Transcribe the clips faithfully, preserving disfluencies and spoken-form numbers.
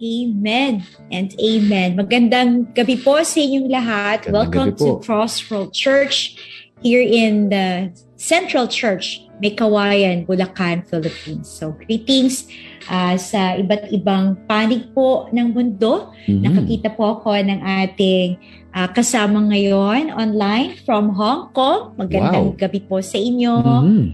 Amen and amen. Magandang gabi po sa inyong lahat. Magandang Welcome gabi po. to Crossroad Church here in the Central Church, Meycauayan, Bulacan, Philippines. So greetings uh, sa iba't ibang panig po ng mundo. Mm-hmm. Nakakita po ako ng ating uh, kasama ngayon online from Hong Kong. Magandang wow. gabi po sa inyo. Mm-hmm.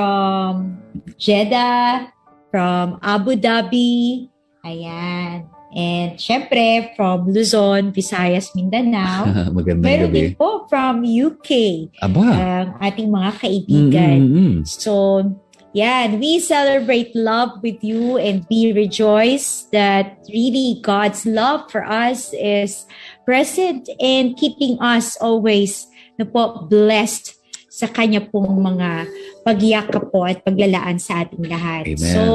From Jeddah, from Abu Dhabi. Ayan. And syempre, from Luzon, Visayas, Mindanao. Magandang Meron gabi. din po from U K. Aba. Ang ating mga kaibigan. Mm-hmm. So, yan. We celebrate love with you and we rejoice that really God's love for us is present and keeping us always na po blessed sa Kanya pong mga pagyakap po at paglalaan sa ating lahat. Amen. So,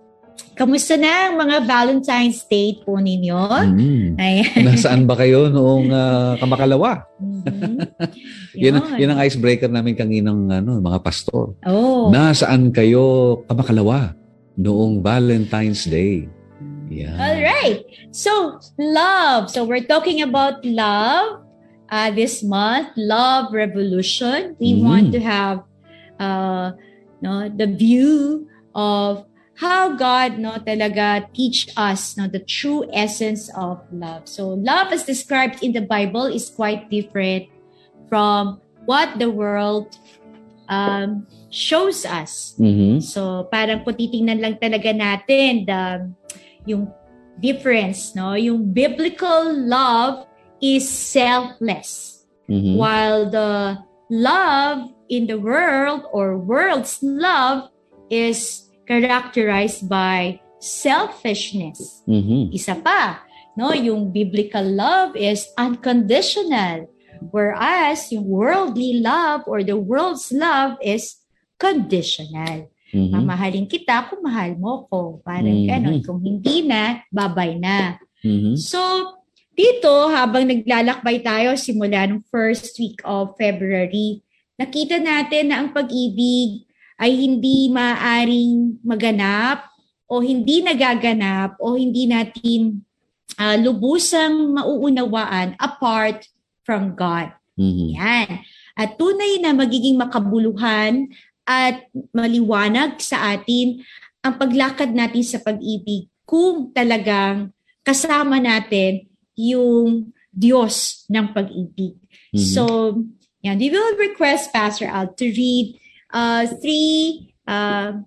kamusta na ang mga Valentine's Day po ninyo? Mm. Nasaan ba kayo noong uh, kamakalawa? Mm-hmm. yun, ang, yun ang icebreaker namin kaninang ano, mga pastor. Oh. Nasaan kayo kamakalawa noong Valentine's Day? Yeah. All right. So, love. So, we're talking about love uh, this month. Love Revolution. We mm. want to have uh, no, the view of how God no talaga teach us no the true essence of love. So love as described in the Bible is quite different from what the world um, shows us. Mm-hmm. So parang kung titingnan lang talaga natin the yung difference, no, yung biblical love is selfless, mm-hmm. while the love in the world or world's love is characterized by selfishness. Mm-hmm. Isa pa, no, yung biblical love is unconditional, whereas yung worldly love or the world's love is conditional. Mm-hmm. Mamahalin kita kung mahal mo ko. Parang mm-hmm. ganon. Kung hindi na, babay na. Mm-hmm. So, dito, habang naglalakbay tayo simula ng first week of February, nakita natin na ang pag-ibig ay hindi maaring maganap o hindi nagaganap o hindi natin uh, lubusang mauunawaan apart from God. Mm-hmm. Yan. At tunay na magiging makabuluhan at maliwanag sa atin ang paglakad natin sa pag-ibig kung talagang kasama natin yung Diyos ng pag-ibig. Mm-hmm. So, yan. We will request Pastor Al to read Uh, three uh,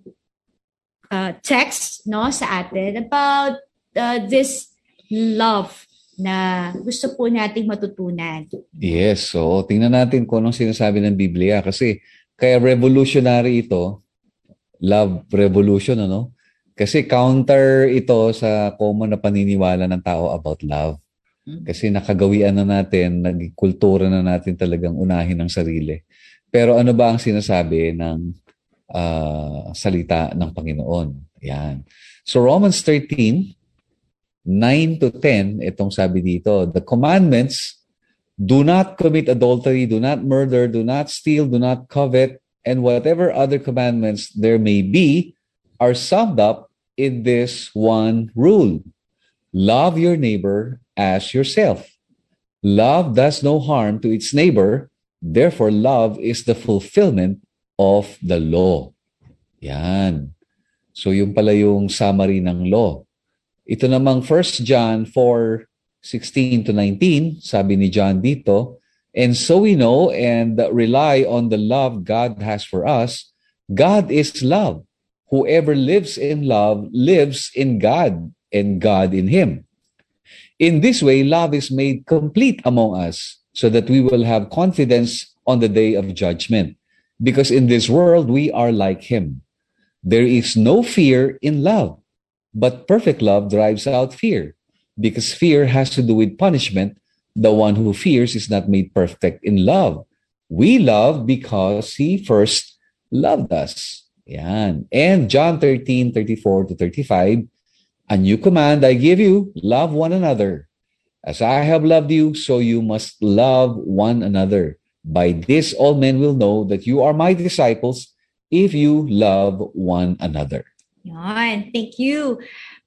uh, texts no, sa atin about uh, this love na gusto po nating matutunan. Yes, so tingnan natin kung anong sinasabi ng Biblia kasi kaya revolutionary ito, love revolution, ano? Kasi counter ito sa common na paniniwala ng tao about love. Kasi nakagawian na natin, naging kultura na natin talagang unahin ang sarili. Pero ano ba ang sinasabi ng uh, salita ng Panginoon? Yan. So Romans thirteen, nine to ten, itong sabi dito, the commandments, do not commit adultery, do not murder, do not steal, do not covet, and whatever other commandments there may be are summed up in this one rule. Love your neighbor as yourself. Love does no harm to its neighbor. Therefore, love is the fulfillment of the law. Yan. So, yung pala yung summary ng law. Ito namang First John four, sixteen to nineteen, sabi ni John dito, and so we know and rely on the love God has for us. God is love. Whoever lives in love lives in God and God in him. In this way, love is made complete among us, so that we will have confidence on the day of judgment. Because in this world, we are like him. There is no fear in love, but perfect love drives out fear. Because fear has to do with punishment. The one who fears is not made perfect in love. We love because he first loved us. Yan. And John thirteen, thirty-four to thirty-five, a new command I give you, love one another. As I have loved you, so you must love one another. By this, all men will know that you are my disciples if you love one another. Yan. Thank you,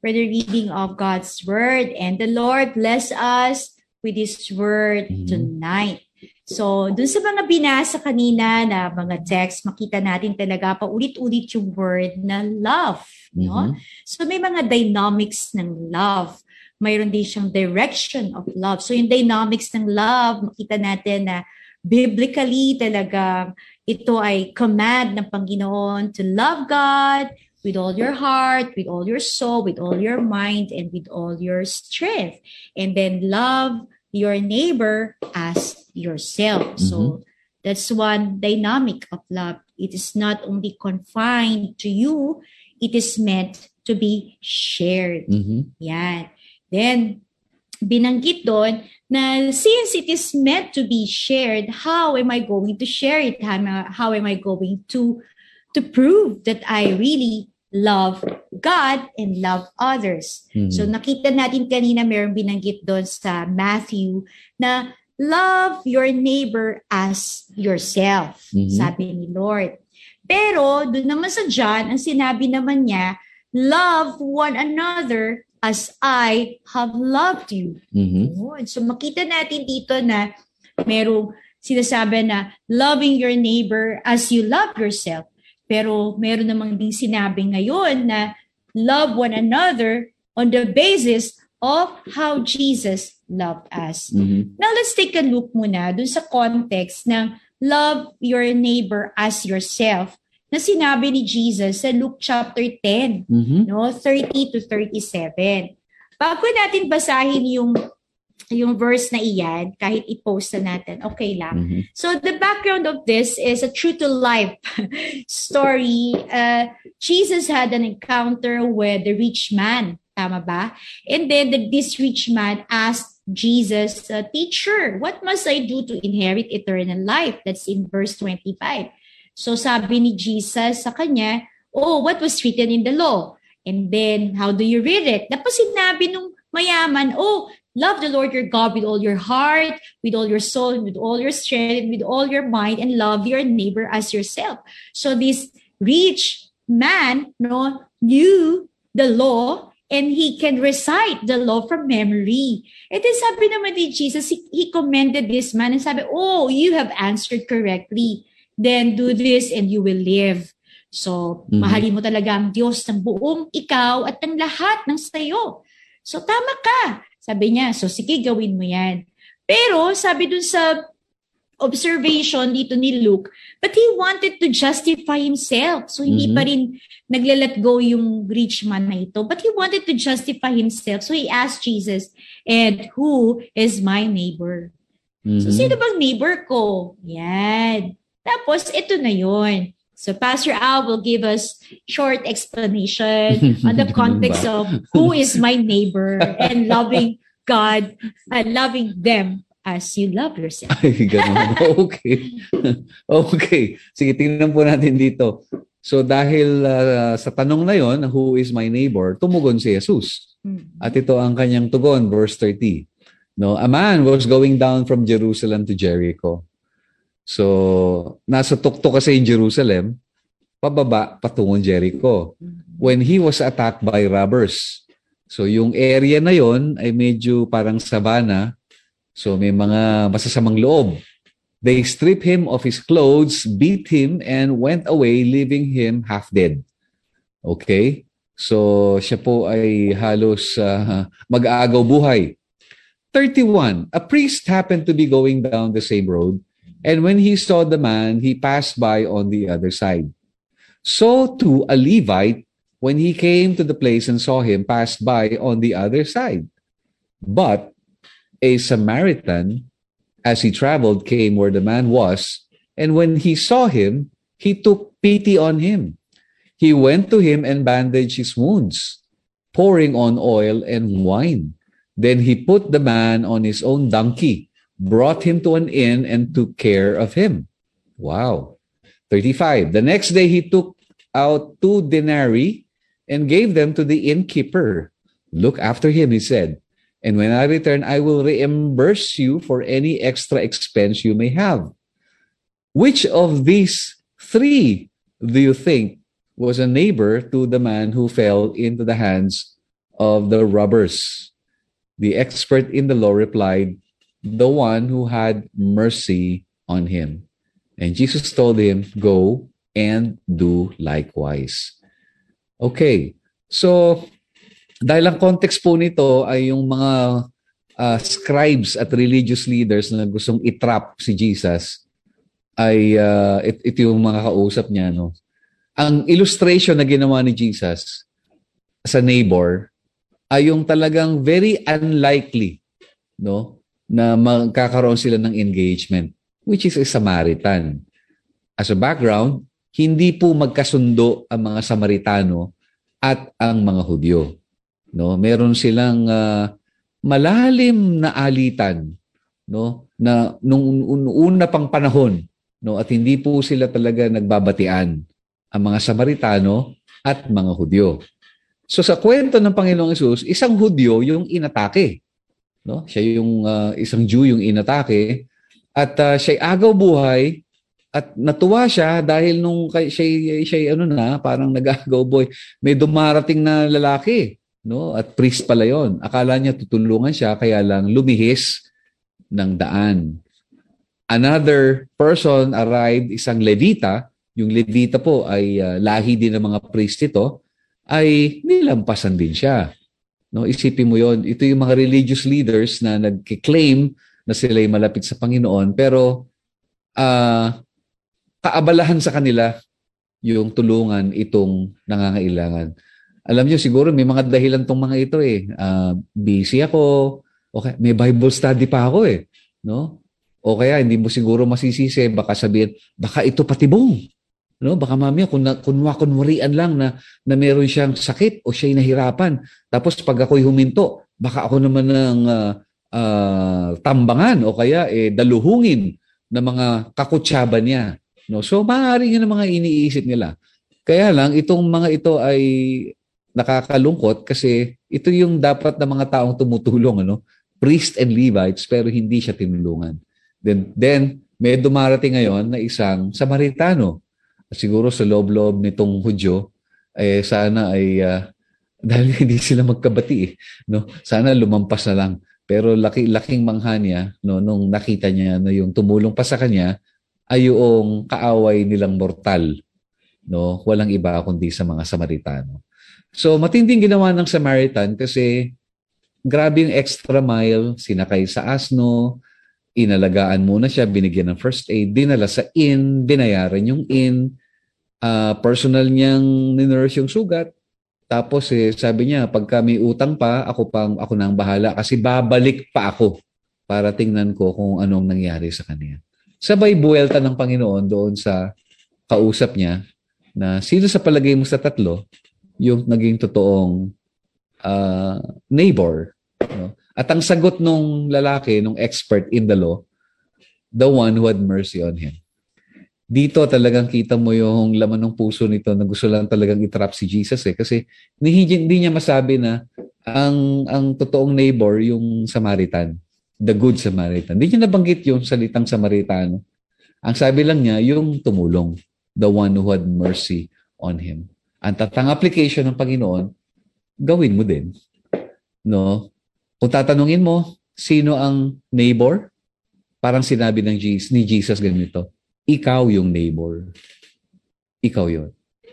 for the reading of God's Word. And the Lord bless us with His Word mm-hmm. tonight. So, dun sa mga binasa kanina na mga text, makita natin talaga pa ulit-ulit yung word na love. Mm-hmm. No? So, may mga dynamics ng love. Mayroon din siyang direction of love. So, yung dynamics ng love, makita natin na biblically talaga ito ay command ng Panginoon to love God with all your heart, with all your soul, with all your mind, and with all your strength. And then love your neighbor as yourself. Mm-hmm. So that's one dynamic of love. It is not only confined to you, it is meant to be shared. Mm-hmm. Yan. Then, binanggit doon na since it is meant to be shared, how am I going to share it? How am I, how am I going to, to prove that I really love God and love others? Mm-hmm. So nakita natin kanina mayroong binanggit doon sa Matthew na love your neighbor as yourself, mm-hmm. sabi ni Lord. Pero doon naman sa John, ang sinabi naman niya, love one another as I have loved you. Mm-hmm. So makita natin dito na merong sinasabi na loving your neighbor as you love yourself. Pero meron namang din sinabi ngayon na love one another on the basis of how Jesus loved us. Mm-hmm. Now, let's take a look muna dun sa context ng love your neighbor as yourself na sinabi ni Jesus sa Luke chapter ten, mm-hmm. no, thirty to thirty-seven. Bago natin basahin yung yung verse na iyan, kahit i-post na natin, okay lang. Mm-hmm. So the background of this is a true-to-life story. Uh, Jesus had an encounter with the rich man. Tama ba? And then the, this rich man asked Jesus, uh, Teacher, what must I do to inherit eternal life? That's in verse twenty-five. So sabi ni Jesus sa kanya, oh, what was written in the law? And then, how do you read it? Tapos sinabi nung mayaman, oh, love the Lord your God with all your heart, with all your soul, with all your strength, with all your mind, and love your neighbor as yourself. So this rich man, no, knew the law and he can recite the law from memory. And then sabi naman ni Jesus, he, he commended this man and sabi, oh, you have answered correctly. Then do this and you will live. So, mm-hmm. mahalin mo talaga ang Diyos ng buong ikaw at ng lahat ng sayo. So, tama ka. Sabi niya, so sige, gawin mo yan. Pero, sabi dun sa observation dito ni Luke, but he wanted to justify himself. So, hindi mm-hmm. pa rin naglalet go yung rich man na ito. But he wanted to justify himself. So, he asked Jesus, and who is my neighbor? Mm-hmm. So, sino bang neighbor ko? Yan. Tapos, ito na yun. So, Pastor Al will give us short explanation on the context of who is my neighbor and loving God and loving them as you love yourself. Ay, ganun. Okay. Okay. Sige, tingnan po natin dito. So, dahil uh, sa tanong na yon, who is my neighbor, tumugon si Jesus. Mm-hmm. At ito ang kanyang tugon, verse thirty. No, a man was going down from Jerusalem to Jericho. So, nasa tuktok kasi in Jerusalem, pababa patungong Jericho. When he was attacked by robbers. So, yung area na yon ay medyo parang savannah. So, may mga masasamang loob. They stripped him of his clothes, beat him, and went away, leaving him half dead. Okay? So, siya po ay halos uh, mag-aagaw buhay. thirty-one. A priest happened to be going down the same road. And when he saw the man, he passed by on the other side. So too a Levite, when he came to the place and saw him, passed by on the other side. But a Samaritan, as he traveled, came where the man was, and when he saw him, he took pity on him. He went to him and bandaged his wounds, pouring on oil and wine. Then he put the man on his own donkey, brought him to an inn, and took care of him. Wow. thirty-five. The next day he took out two denarii and gave them to the innkeeper. Look after him, he said, and when I return, I will reimburse you for any extra expense you may have. Which of these three do you think was a neighbor to the man who fell into the hands of the robbers. The expert in the law replied, the one who had mercy on him. And Jesus told him, go and do likewise. Okay, so dahil ang context po nito ay yung mga uh, scribes at religious leaders na gustong itrap si Jesus, ay uh, it, ito yung mga kausap niya. No? Ang illustration na ginawa ni Jesus sa neighbor ay yung talagang very unlikely, no, na magkakaroon sila ng engagement, which is a Samaritan. As a background, hindi po magkasundo ang mga Samaritano at ang mga Hudyo. No, meron silang uh, malalim na alitan, no, na nung una pang panahon, no, at hindi po sila talaga nagbabatian, ang mga Samaritano at mga Hudyo. So sa kwento ng Panginoong Hesus, isang Hudyo yung inatake. No? Siya yung uh, isang Jew yung inatake at uh, siya'y agaw buhay at natuwa siya dahil nung siya siya ano na parang nag-agaw buhay, may dumarating na lalaki, no? At priest pala yon. Akala niya tutulungan siya kaya lang lumihis ng daan. Another person arrived, isang Levita. Yung Levita po ay uh, lahi din ng mga priest ito, ay nilampasan din siya. No, isipin mo yon, ito yung mga religious leaders na nagki-claim na sila'y malapit sa Panginoon pero uh, kaabalahan sa kanila yung tulungan itong nangangailangan. Alam niyo siguro may mga dahilan tong mga ito eh. Uh, busy ako, okay, may Bible study pa ako eh, no? O kaya hindi mo siguro masisisi, baka sabihin, baka ito patibong. No, baka mamaya kung kunwa-kunwarian lang na na meron siyang sakit o siya'y nahirapan. Tapos pag ako'y huminto, baka ako naman ng uh, uh, tambangan o kaya eh daluhungin ng mga kakutsaba niya. No, so maaari yun ang mga iniisip nila. Kaya lang itong mga ito ay nakakalungkot kasi ito yung dapat na mga taong tumutulong, ano, priest and Levites, pero hindi siya tinulungan. Then then may dumarating ngayon na isang Samaritano. Siguro sa loob-loob nitong Hudyo, eh, sana ay, uh, dahil hindi sila magkabati, eh, no? Sana lumampas na lang. Pero laki, laking mangha niya, no, nung nakita niya na yung tumulong pa sa kanya, ay yung kaaway nilang mortal. No? Walang iba kundi sa mga Samaritano. So matinding ginawa ng Samaritan kasi grabe yung extra mile, sinakay sa asno, inalagaan muna siya, binigyan ng first aid, dinala sa inn, binayaran yung inn, Uh, personal niyang ninurse yung sugat. Tapos eh, sabi niya, pagka may utang pa, ako pang ako nang bahala kasi babalik pa ako para tingnan ko kung anong nangyari sa kanya. Sabay buwelta ng Panginoon doon sa kausap niya na sino sa palagay mo sa tatlo yung naging totoong uh, neighbor. No? At ang sagot nung lalaki, nung expert in the law, the one who had mercy on him. Dito talagang kita mo yung laman ng puso nito na gusto lang talagang itrap si Jesus eh. Kasi hindi, hindi niya masabi na ang, ang totoong neighbor yung Samaritan, the good Samaritan. Hindi niya nabanggit yung salitang Samaritano. Ang sabi lang niya, yung tumulong, the one who had mercy on him. Ang tatang application ng Panginoon, gawin mo din. No? Kung tatanungin mo, sino ang neighbor? Parang sinabi ng Jesus, ni Jesus ganito, ikaw yung neighbor. Ikaw yun.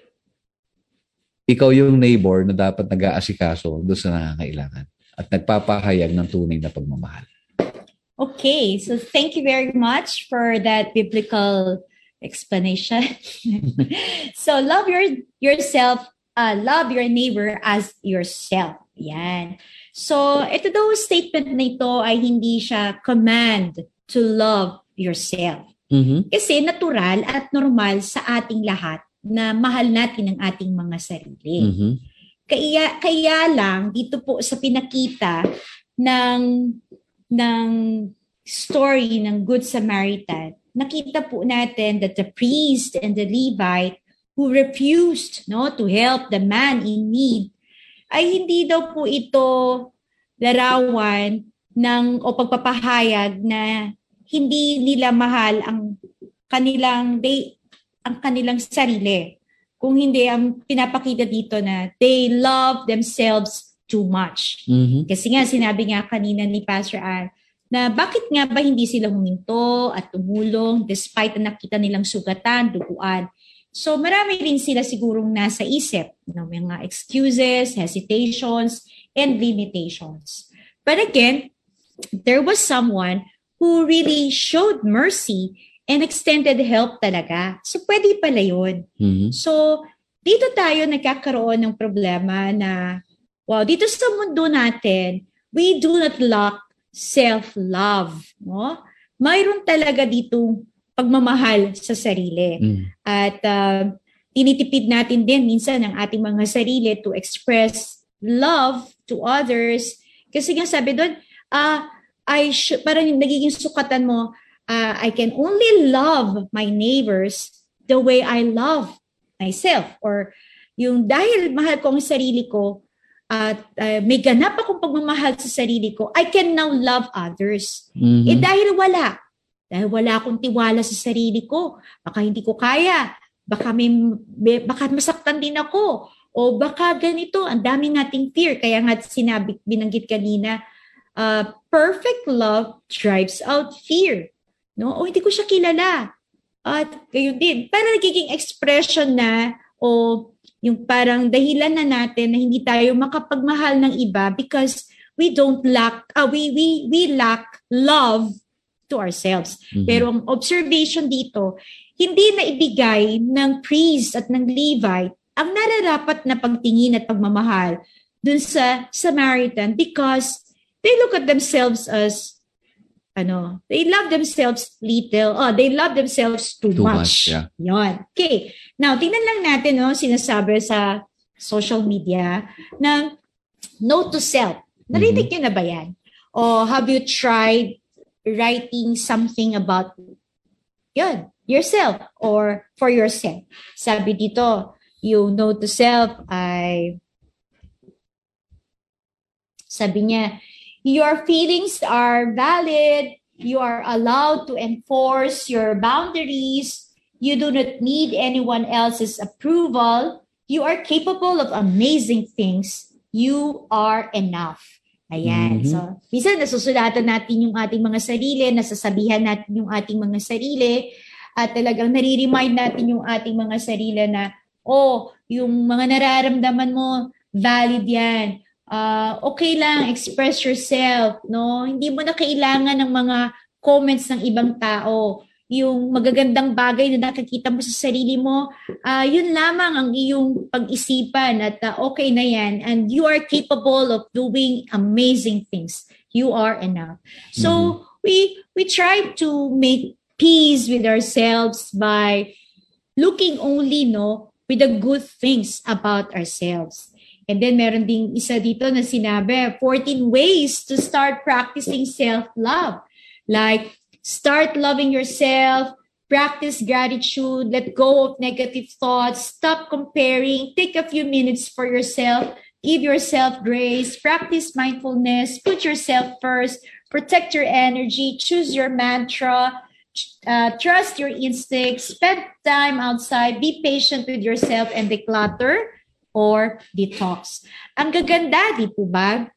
Ikaw yung neighbor na dapat nag-aasikaso doon sa nangangailangan at nagpapahayag ng tunay na pagmamahal. Okay, so thank you very much for that biblical explanation. So love your yourself, uh, love your neighbor as yourself. Yan. So ito daw statement na ito ay hindi siya command to love yourself. Mm-hmm. Kasi natural at normal sa ating lahat na mahal natin ang ating mga sarili. Mm-hmm. Kaya, kaya lang, dito po sa pinakita ng, ng story ng Good Samaritan, nakita po natin that the priest and the Levite who refused no, to help the man in need, ay hindi daw po ito larawan ng, o pagpapahayag na hindi nila mahal ang kanilang they, ang kanilang sarili. Kung hindi, ang pinapakita dito na they love themselves too much. Mhm. Kasi nga, sinabi nga kanina ni Pastor Ann, na bakit nga ba hindi sila huminto at tumulong despite na nakita nilang sugatan, duguan. So marami rin sila sigurong nasa isip, you know, mga excuses, hesitations, and limitations. But again, there was someone who really showed mercy and extended help talaga. So pwede pala yun. Mhm. So dito tayo nagkakaroon ng problema na, wow, dito sa mundo natin, we do not lack self-love. No? Mayroon talaga ditong pagmamahal sa sarili. Mm. At uh, tinitipid natin din minsan ang ating mga sarili to express love to others. Kasi nga sabi doon, uh, I sh- parang nagiging sukatan mo, uh, I can only love my neighbors the way I love myself. Or yung dahil mahal ko ang sarili ko, at uh, may ganap akong pagmamahal sa sarili ko, I can now love others. Mhm. Eh dahil wala. Dahil wala akong tiwala sa sarili ko. Baka hindi ko kaya. Baka, may, may, baka masaktan din ako. O baka ganito. Ang dami nating fear. Kaya nga sinabi, binanggit kanina, uh, perfect love drives out fear. No? O hindi ko siya kilala. At gayon din. Para nagiging expression na o yung parang dahilan na natin na hindi tayo makapagmahal ng iba because we don't lack, uh, we, we, we lack love to ourselves. Mhm. Pero ang observation dito, hindi na ibigay ng priest at ng Levite ang nararapat na pagtingin at pagmamahal dun sa Samaritan because they look at themselves as, ano, they love themselves little, oh, they love themselves too, Too much. much, yeah. Yon. Okay. Now, tingnan lang natin, no, sinasabi sa social media na note to self. Narinig niyo na ba yan? O have you tried writing something about yun, yourself or for yourself? Sabi dito, yung note to self ay, sabi niya, your feelings are valid. You are allowed to enforce your boundaries. You do not need anyone else's approval. You are capable of amazing things. You are enough. Ayan. Mhm. So, minsan nasusulatan natin yung ating mga sarili, nasasabihan natin yung ating mga sarili, at talagang nare-remind natin yung ating mga sarili na, oh, yung mga nararamdaman mo, valid yan. Uh, okay lang, express yourself, no? Hindi mo na kailangan ng mga comments ng ibang tao. Yung magagandang bagay na nakikita mo sa sarili mo, uh, yun lamang ang iyong pag-isipan at uh, okay na yan. And you are capable of doing amazing things. You are enough. So, mm-hmm. we we try to make peace with ourselves by looking only, no, with the good things about ourselves. And then meron ding isa dito na sinabi, fourteen ways to start practicing self-love. Like, start loving yourself, practice gratitude, let go of negative thoughts, stop comparing, take a few minutes for yourself, give yourself grace, practice mindfulness, put yourself first, protect your energy, choose your mantra, uh, trust your instincts, spend time outside, be patient with yourself, and declutter or detox. Ang gaganda, di po ba?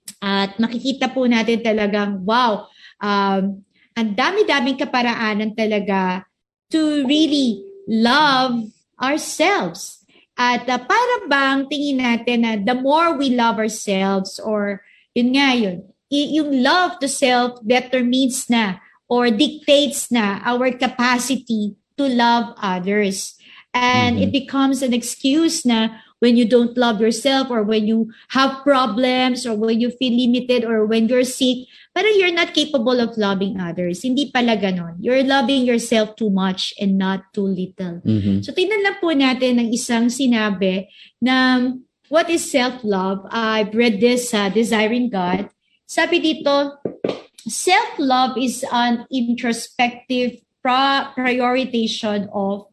At makikita po natin talagang, wow, um, ang dami-daming kaparaanan talaga to really love ourselves. At uh, para bang tingin natin na the more we love ourselves, or yun nga yun, y- yung love to self determines na or dictates na our capacity to love others. And mm-hmm. it becomes an excuse na when you don't love yourself, or when you have problems, or when you feel limited, or when you're sick, pero you're not capable of loving others. Hindi pala ganon. You're loving yourself too much and not too little. Mm-hmm. So tingnan lang po natin ng isang sinabi na what is self-love? I've read this sa uh, Desiring God. Sabi dito, self-love is an introspective pro- prioritization of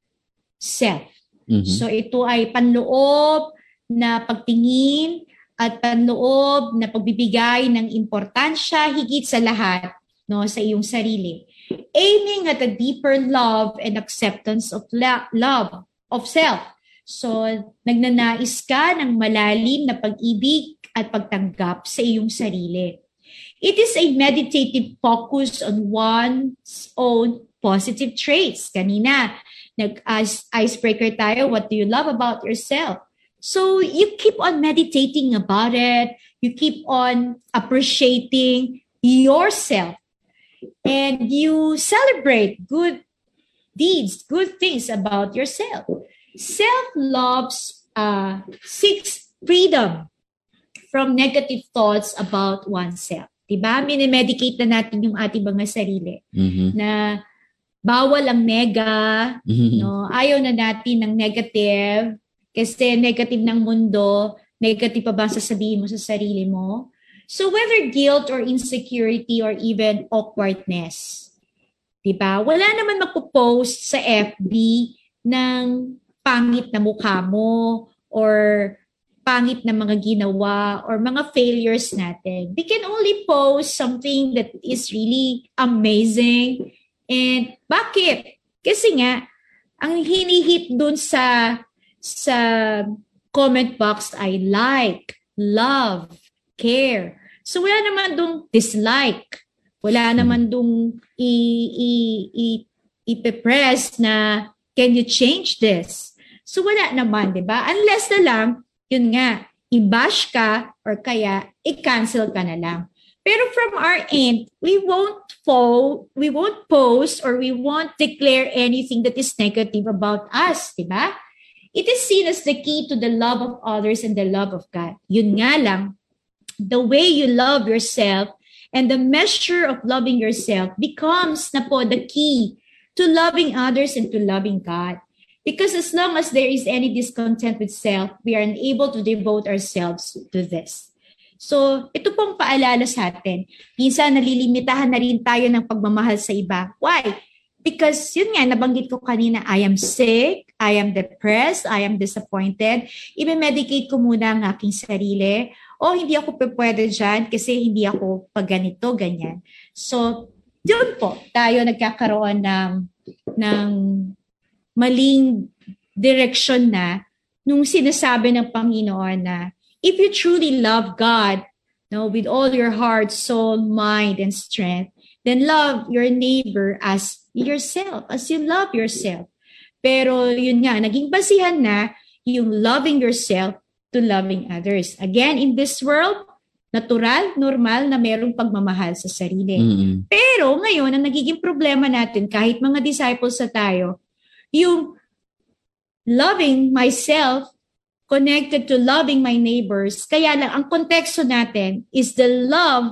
self. Mm-hmm. So ito ay panloob na pagtingin at panloob na pagbibigay ng importansya higit sa lahat, no, sa iyong sarili. Aiming at a deeper love and acceptance of la- love of self. So nagnanais ka ng malalim na pag-ibig at pagtanggap sa iyong sarili. It is a meditative focus on one's own positive traits. Kanina, nag-icebreaker tayo, what do you love about yourself? So you keep on meditating about it. You keep on appreciating yourself. And you celebrate good deeds, good things about yourself. Self-love uh, seeks freedom from negative thoughts about oneself. Diba? Minimedicate na natin yung ating mga sarili. Mm-hmm. Na bawal ang nega, Mm-hmm. no? Ayaw na natin ng negative kasi negative ng mundo, negative pa ba sasabihin mo sa sarili mo? So whether guilt or insecurity or even awkwardness, diba? Wala naman magpo-post sa F B ng pangit na mukha mo or pangit na mga ginawa or mga failures natin. We can only post something that is really amazing. And bakit? Kasi nga, ang hinihit dun sa sa comment box ay like, love, care. So wala naman dong dislike. Wala naman dong i- i- i- ipipress na can you change this? So wala naman, di ba? Unless na lang, yun nga, i-bash ka or kaya i-cancel ka na lang. Pero from our end, we won't po, we won't post or we won't declare anything that is negative about us, di ba? It is seen as the key to the love of others and the love of God. Yun nga lang, the way you love yourself and the measure of loving yourself becomes na po the key to loving others and to loving God. Because as long as there is any discontent with self, we are unable to devote ourselves to this. So, ito pong paalala sa atin. Minsan, nalilimitahan na rin tayo ng pagmamahal sa iba. Why? Because, yun nga, nabanggit ko kanina, I am sick, I am depressed, I am disappointed. I-medicate ko muna ang aking sarili. O, hindi ako pwede dyan kasi hindi ako pag ganito, ganyan. So, yun po, tayo nagkakaroon ng, ng maling direksyon na nung sinasabi ng Panginoon na if you truly love God, no, with all your heart, soul, mind, and strength, then love your neighbor as yourself, as you love yourself. Pero yun nga, naging basihan na yung loving yourself to loving others. Again, in this world, natural, normal na merong pagmamahal sa sarili. Mm-hmm. Pero ngayon, ang nagiging problema natin, kahit mga disciples sa tayo, yung loving myself connected to loving my neighbors. Kaya lang, ang konteksto natin is the love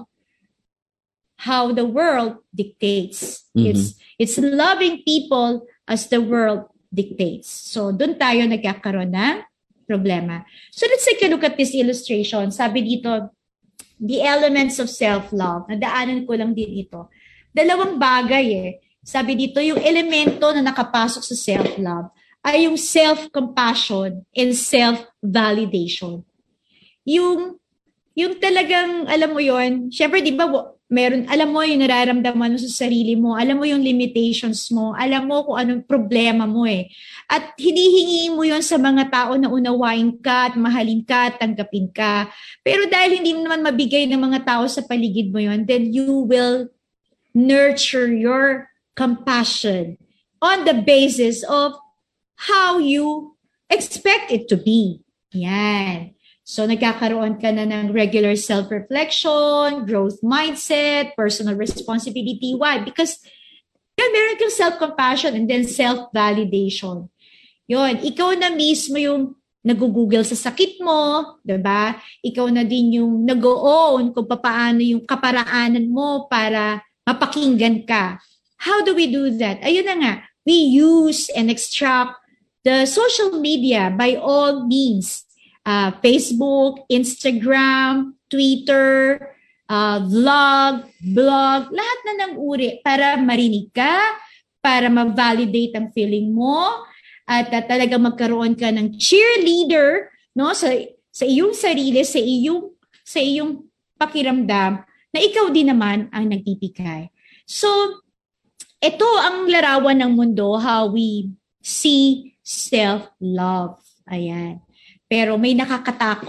how the world dictates. Mm-hmm. It's it's loving people as the world dictates. So, doon tayo nagkakaroon ng problema. So, let's take a look at this illustration. Sabi dito, the elements of self-love. Nadaanan ko lang din ito. Dalawang bagay eh. Sabi dito, yung elemento na nakapasok sa self-love ay yung self-compassion and self-validation. Yung, yung talagang, alam mo yon, syempre di ba, meron, alam mo yung nararamdaman mo sa sarili mo, alam mo yung limitations mo, alam mo kung anong problema mo eh. At hinihingi mo yon sa mga tao na unawain ka at mahalin ka at tanggapin ka. Pero dahil hindi mo naman mabigay ng mga tao sa paligid mo yon, then you will nurture your compassion on the basis of how you expect it to be. Yan. So, nagkakaroon ka na ng regular self-reflection, growth mindset, personal responsibility. Why? Because yan, meron kang self-compassion and then self-validation. Yun, ikaw na mismo yung nag-google sa sakit mo, diba? Ikaw na din yung nag-own kung paano yung kaparaanan mo para mapakinggan ka. How do we do that? Ayun na nga, we use and extract the social media by all means. Uh, Facebook, Instagram, Twitter, uh, vlog, blog, lahat na ng uri para marinig ka, para ma-validate ang feeling mo, at uh, talaga magkaroon ka ng cheerleader, no, sa sa iyong sarili, sa iyong sa iyong pakiramdam na ikaw din naman ang nagtitipikay. So, ito ang larawan ng mundo, how we see self-love. Ayan. Pero may nakakatakot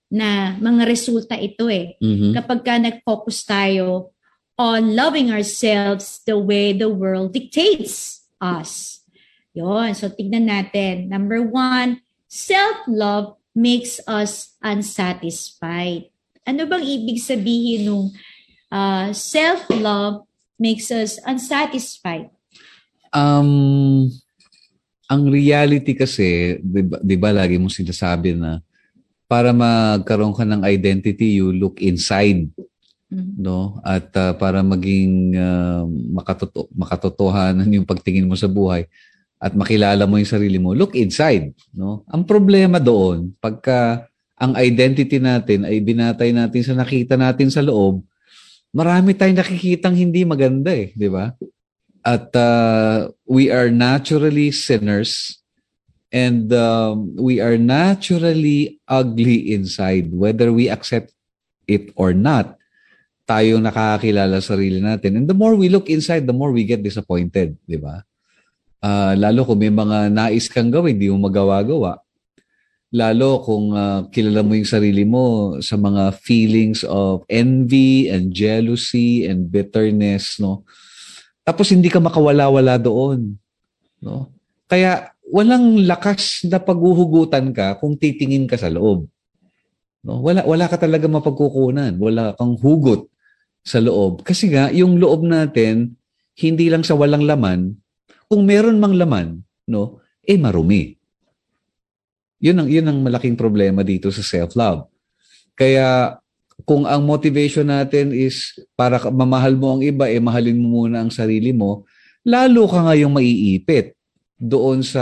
na mga resulta ito eh. Mhm. Kapag ka nag-focus tayo on loving ourselves the way the world dictates us. Yon. So, tignan natin. Number one, self-love makes us unsatisfied. Ano bang ibig sabihin nung uh, self-love makes us unsatisfied? Um, ang reality kasi, di ba, di ba lagi mo sinasabi na para magkaroon ka ng identity, you look inside. Mm-hmm. No? At uh, para maging uh, makatoto- makatotohanan yung pagtingin mo sa buhay at makilala mo yung sarili mo, look inside. No? Ang problema doon, pagka ang identity natin ay binatay natin sa nakita natin sa loob, marami tayong nakikitang hindi maganda eh, di ba? At uh, we are naturally sinners and um, we are naturally ugly inside. Whether we accept it or not, tayo nakakakilala sa sarili natin. And the more we look inside, the more we get disappointed, di ba? Uh, lalo kung may mga nais kang gawin, di mo magawa-gawa. Lalo kung uh, kilala mo yung sarili mo sa mga feelings of envy and jealousy and bitterness, no? Tapos hindi ka makawala-wala doon, no? Kaya walang lakas na paghuhugutan ka kung titingin ka sa loob. No? Wala wala ka talaga mapagkukunan, wala kang hugot sa loob. Kasi nga yung loob natin hindi lang sa walang laman, kung meron mang laman, no, eh marumi. Yun ang, yun ang malaking problema dito sa self-love. Kaya kung ang motivation natin is para mamahal mo ang iba, eh mahalin mo muna ang sarili mo, lalo ka ngayong maiipit doon sa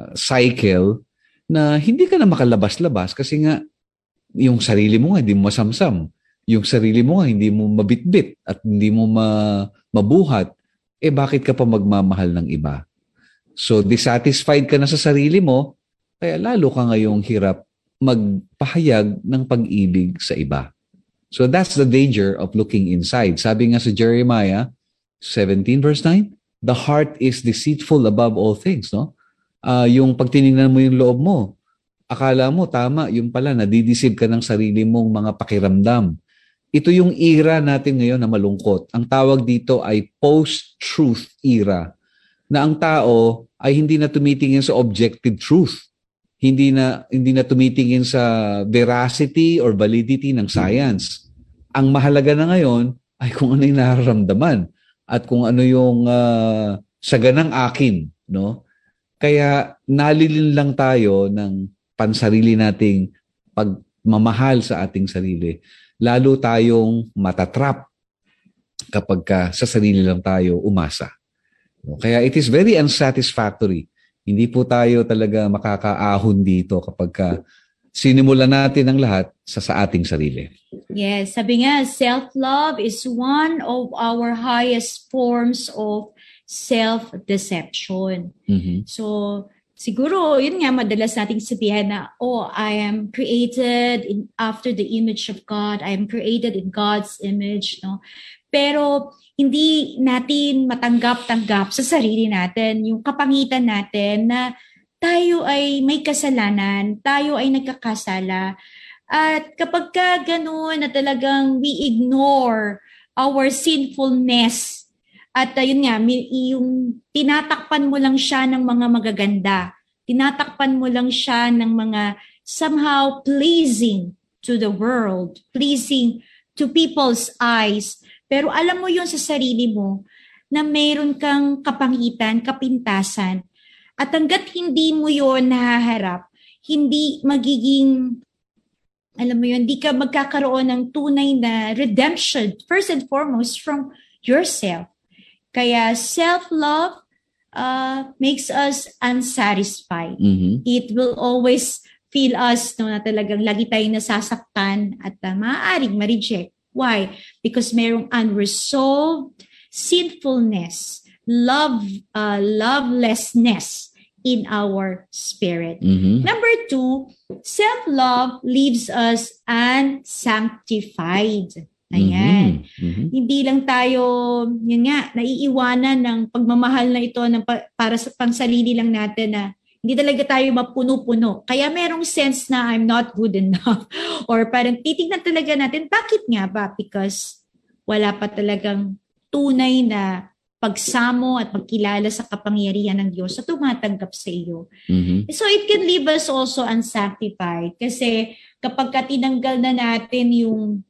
cycle na hindi ka na makalabas-labas kasi nga yung sarili mo nga hindi mo masamsam. Yung sarili mo nga hindi mo mabitbit at hindi mo ma- mabuhat. Eh bakit ka pa magmamahal ng iba? So dissatisfied ka na sa sarili mo, kaya lalo ka ngayong hirap magpahayag ng pag-ibig sa iba. So that's the danger of looking inside. Sabi nga sa Jeremiah seventeen verse nine, the heart is deceitful above all things, no? Uh, yung pagtinignan mo yung loob mo, akala mo tama, yung pala nadideceive ka ng sarili mong mga pakiramdam. Ito yung era natin ngayon na malungkot. Ang tawag dito ay post-truth era, na ang tao ay hindi na tumitingin sa objective truth. Hindi na hindi na tumitingin sa veracity or validity ng science. Ang mahalaga na ngayon ay kung ano yung nararamdaman at kung ano yung uh, saganang akin, no? Kaya nalilin lang tayo ng pansarili nating pagmamahal sa ating sarili. Lalo tayong matatrap kapag ka sa sarili lang tayo umasa. Kaya it is very unsatisfactory. Hindi po tayo talaga makakaahon dito kapag ka sinimulan natin ang lahat sa, sa ating sarili. Yes, sabi nga, self-love is one of our highest forms of self-deception. Mm-hmm. So, siguro, yun nga, madalas nating sabihin na, oh, I am created in, after the image of God. I am created in God's image. No? Pero, hindi natin matanggap-tanggap sa sarili natin, yung kapangitan natin na tayo ay may kasalanan, tayo ay nagkakasala. At kapag ka ganun na talagang we ignore our sinfulness, at uh, yun nga, yung tinatakpan mo lang siya ng mga magaganda, tinatakpan mo lang siya ng mga somehow pleasing to the world, pleasing to people's eyes. Pero alam mo yun sa sarili mo na mayroon kang kapangitan, kapintasan. At hanggat hindi mo yun nahaharap, hindi magiging, alam mo yun, hindi ka magkakaroon ng tunay na redemption, first and foremost, from yourself. Kaya self-love uh, makes us unsatisfied. Mm-hmm. It will always feel us no, na talagang lagi tayong nasasaktan at uh, maaaring ma-reject. Why? Because mayroong unresolved sinfulness, love, uh, lovelessness in our spirit. Mm-hmm. Number two, self-love leaves us unsanctified. Ayan. Mm-hmm. Hindi lang tayo, yun nga, naiiwanan ng pagmamahal na ito ng pa, para sa pangsarili lang natin na Hindi talaga tayo mapuno-puno. Kaya merong sense na I'm not good enough. Or parang titignan talaga natin, bakit nga ba? Because wala pa talagang tunay na pagsamo at pagkilala sa kapangyarihan ng Diyos na tumatanggap sa iyo. Mhm. So it can leave us also unsanctified. Kasi kapag ka tinanggal na natin yung,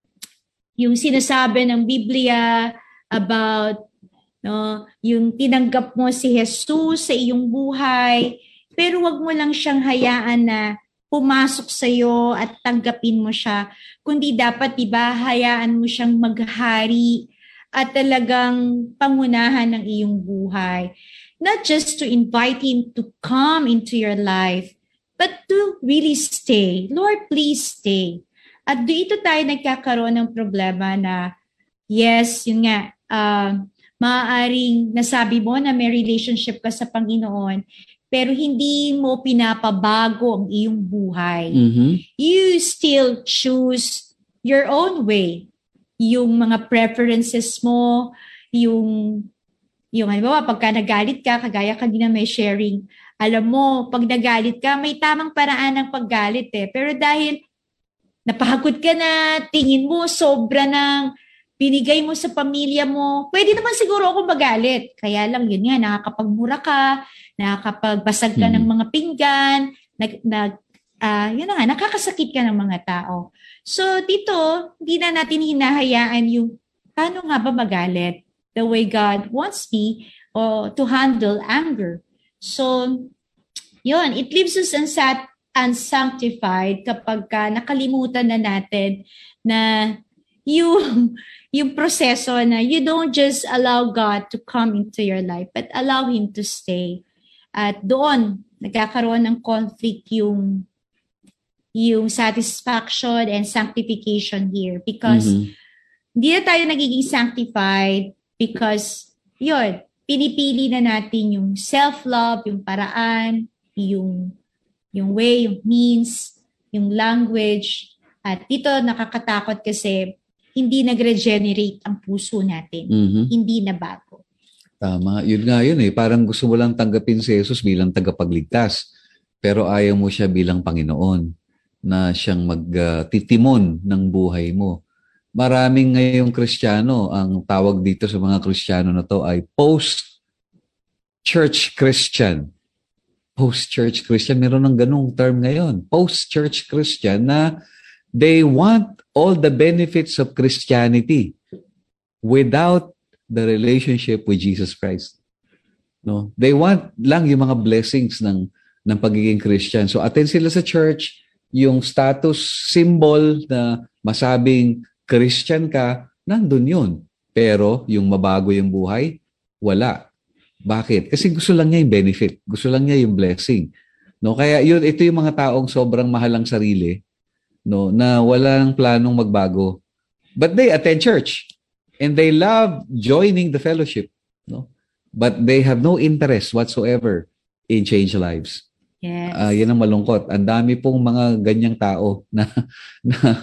yung sinasabi ng Biblia about no, yung tinanggap mo si Jesus sa iyong buhay, pero wag mo lang siyang hayaan na pumasok sa iyo at tanggapin mo siya. Kundi dapat, diba, hayaan mo siyang maghari at talagang pangunahan ng iyong buhay. Not just to invite Him to come into your life, but to really stay. Lord, please stay. At dito tayo nagkakaroon ng problema na, yes, yun nga, uh, maaaring nasabi mo na may relationship ka sa Panginoon, pero hindi mo pinapabago ang iyong buhay. Mhm. You still choose your own way. Yung mga preferences mo, yung, yung ano ba, pagka nagalit ka, kagaya kanina may sharing, alam mo, pag nagalit ka, may tamang paraan ng paggalit eh. Pero dahil napagod ka na, tingin mo, sobra ng binigay mo sa pamilya mo, pwede naman siguro akong magalit. Kaya lang, yun nga, nakakapagmura ka, nakakapagbasag ka Hmm. ng mga pinggan, nag, nag, ah, yun na nga, nakakasakit ka ng mga tao. So, dito, hindi na natin hinahayaan yung paano nga ba magalit the way God wants me or to handle anger. So, yun, it leaves us unsat, unsanctified kapag ka nakalimutan na natin na yung, yung proseso na you don't just allow God to come into your life, but allow Him to stay. At doon, nagkakaroon ng conflict yung yung satisfaction and sanctification here because Mhm. hindi na tayo nagiging sanctified because yun, pinipili na natin yung self-love, yung paraan, yung yung way, yung means, yung language. At dito nakakatakot kasi hindi nag-regenerate ang puso natin. Mhm. Hindi na bago. Tama. Yun nga yun eh. Parang gusto mo lang tanggapin si Jesus bilang tagapagligtas. Pero ayaw mo siya bilang Panginoon na siyang magtitimon ng buhay mo. Maraming ngayong Kristiyano, ang tawag dito sa mga Kristiyano na to ay post-church Christian. Post-church Christian. Meron ng ganung term ngayon. Post-church Christian na they want all the benefits of Christianity without the relationship with Jesus Christ. No? They want lang yung mga blessings ng ng pagiging Christian. So attend sila sa church, yung status symbol na masabing Christian ka, nandun yun. Pero yung mabago yung buhay, wala. Bakit? Kasi gusto lang niya yung benefit. Gusto lang niya yung blessing. No? Kaya yun, ito yung mga taong sobrang mahal ang sarili, no, na walang planong magbago. But they attend church and they love joining the fellowship, no? But they have no interest whatsoever in change lives. Yes. Ah, yan ang malungkot. Ang dami pong mga ganyang tao na na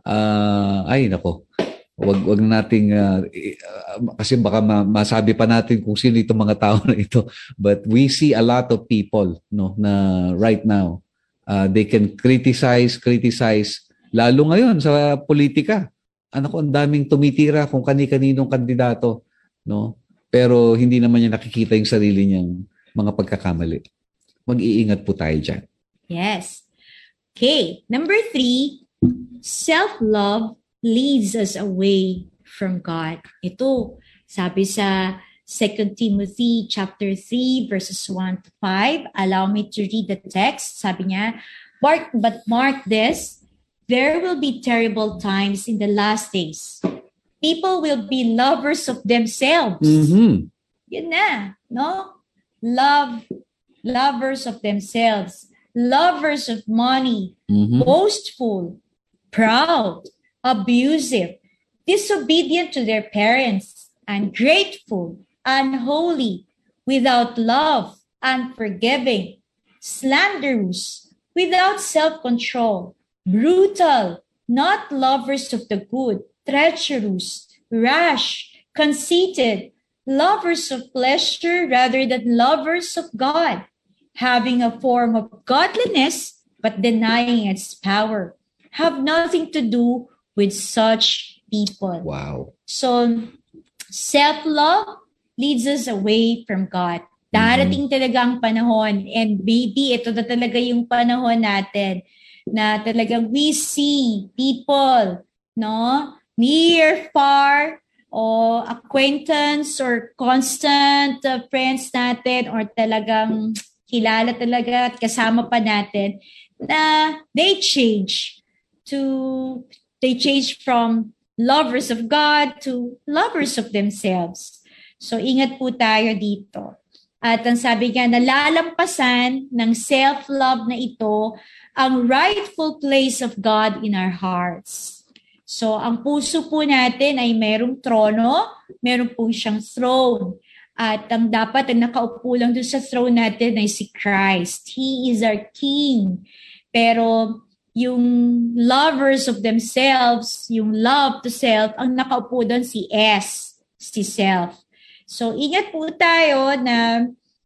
ah, ay nako. Wag wag na nating ah, i- ah, kasi baka ma- masabi pa natin kung sino itong mga tao na ito. But we see a lot of people, no, na right now uh, they can criticize, criticize lalo ngayon sa politika. Ano ko, ang daming tumitira kung kani-kaninong kandidato, no? Pero hindi naman niya nakikita yung sarili niyang mga pagkakamali. Mag-iingat po tayo dyan. Yes. Okay. Number three, self-love leads us away from God. Ito, sabi sa Second Timothy chapter three, verses one to five. Allow me to read the text. Sabi niya, Mark, but mark this, there will be terrible times in the last days. People will be lovers of themselves. Mm-hmm. Yun na, no? Love, lovers of themselves, lovers of money, Mm-hmm. boastful, proud, abusive, disobedient to their parents, ungrateful, unholy, without love, unforgiving, slanderous, without self-control, brutal, not lovers of the good, treacherous, rash, conceited, lovers of pleasure rather than lovers of God, having a form of godliness, but denying its power. Have nothing to do with such people. Wow. So, self-love leads us away from God. Darating mm-hmm. talaga ang panahon, and maybe ito na talaga yung panahon natin na talagang we see people, no, near, far, o acquaintance or constant uh, friends natin, or talagang kilala talaga at kasama pa natin, na they change to, they change from lovers of God to lovers of themselves. So, ingat po tayo dito. At ang sabi nga, nalalampasan ng self-love na ito ang rightful place of God in our hearts. So, ang puso po natin ay merong trono, meron po siyang throne. At ang dapat ang nakaupo lang doon sa throne natin ay si Christ. He is our King. Pero yung lovers of themselves, yung love to self, ang nakaupo doon si S, si self. So, ingat po tayo na,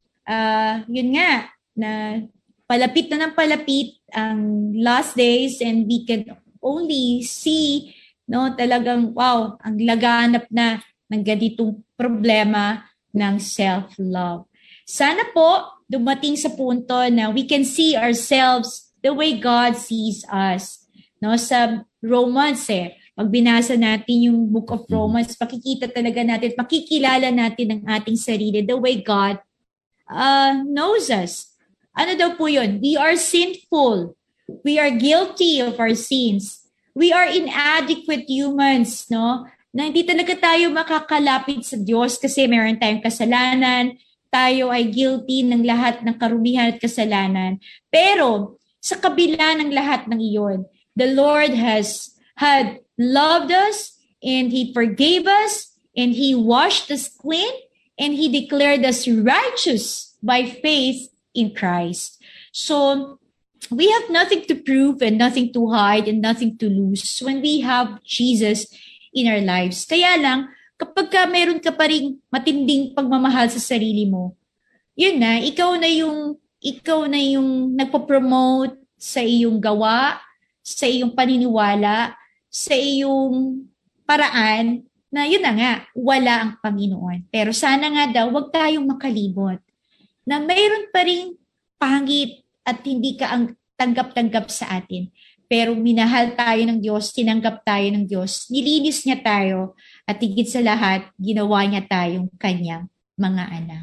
uh, yun nga, na palapit na ng palapit ang last days, and we can only see, no, talagang, wow, ang laganap na ng ganitong problema ng self-love. Sana po, dumating sa punto na we can see ourselves the way God sees us. No, sa Romans, eh, pag binasa natin yung book of Romans, makikita talaga natin, makikilala natin ang ating sarili the way God uh, knows us. Ano daw po yun? We are sinful. We are guilty of our sins. We are inadequate humans, no? Na hindi talaga tayo makakalapit sa Diyos kasi meron tayong kasalanan. Tayo ay guilty ng lahat ng karumihan at kasalanan. Pero sa kabila ng lahat ng iyon, the Lord has had loved us, and He forgave us, and He washed us clean, and He declared us righteous by faith in Christ. So, we have nothing to prove and nothing to hide and nothing to lose when we have Jesus in our lives. Kaya lang, kapag ka meron ka pa rin matinding pagmamahal sa sarili mo, yun na, ikaw na yung, ikaw na yung nagpo-promote sa iyong gawa, sa iyong paniniwala, sa iyong paraan, na yun na nga, wala ang Panginoon. Pero sana nga daw, huwag tayong makalimot na mayroon pa rin pangit at hindi ka ang tanggap-tanggap sa atin. Pero minahal tayo ng Diyos, tinanggap tayo ng Diyos, nilinis niya tayo, at higit sa lahat, ginawa niya tayong kanyang mga anak.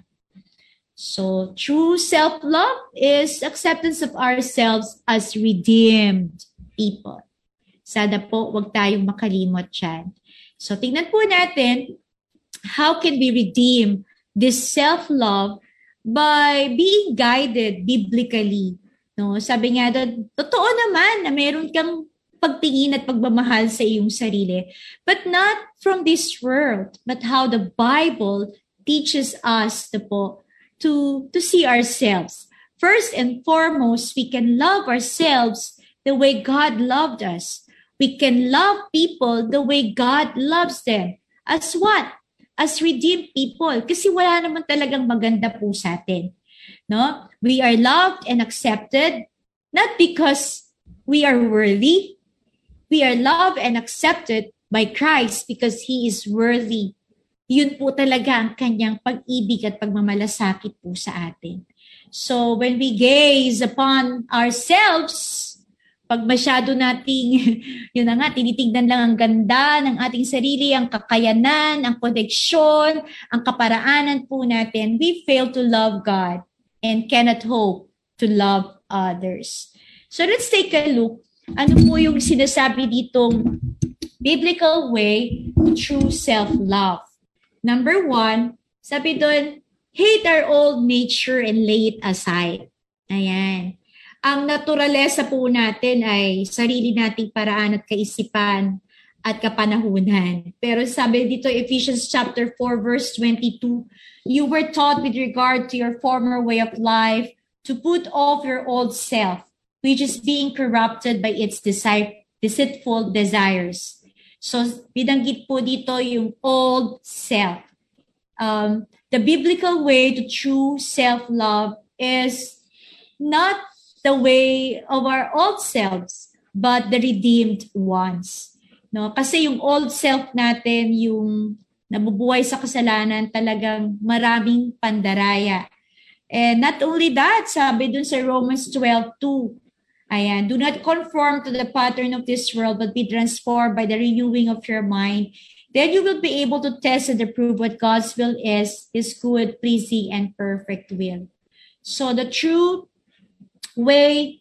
So, true self-love is acceptance of ourselves as redeemed people. Sana po, huwag tayong makalimot dyan. So, tingnan po natin, how can we redeem this self-love by being guided biblically? No? Sabi nga doon, totoo naman na meron kang pagtingin at pagmamahal sa iyong sarili, but not from this world, but how the Bible teaches us to po, to, to see ourselves. First and foremost, we can love ourselves the way God loved us. We can love people the way God loves them. As what? As redeemed people. Kasi wala naman talagang maganda po sa atin. No? We are loved and accepted not because we are worthy. We are loved and accepted by Christ because He is worthy. Yun po talaga ang kanyang pag-ibig at pagmamalasakit po sa atin. So when we gaze upon ourselves, pag masyado nating, yun na nga, tinitignan lang ang ganda ng ating sarili, ang kakayanan, ang koneksyon, ang kaparaanan po natin, we fail to love God and cannot hope to love others. So let's take a look. Ano po yung sinasabi ditong biblical way to true self-love? Number one, sabi doon, hate our old nature and lay it aside. Ayan. Ang naturalesa po natin ay sarili nating paraan at kaisipan at kapanahunan. Pero sabi dito, Ephesians chapter four, verse twenty-two, you were taught with regard to your former way of life to put off your old self, which is being corrupted by its deceitful desires. So, binanggit po dito yung old self. Um, the biblical way to true self-love is not the way of our old selves, but the redeemed ones. No? Kasi yung old self natin, yung nabubuhay sa kasalanan, talagang maraming pandaraya. And not only that, sabi dun sa Romans twelve two, ayan, do not conform to the pattern of this world, but be transformed by the renewing of your mind. Then you will be able to test and approve what God's will is, His good, pleasing, and perfect will. So the true way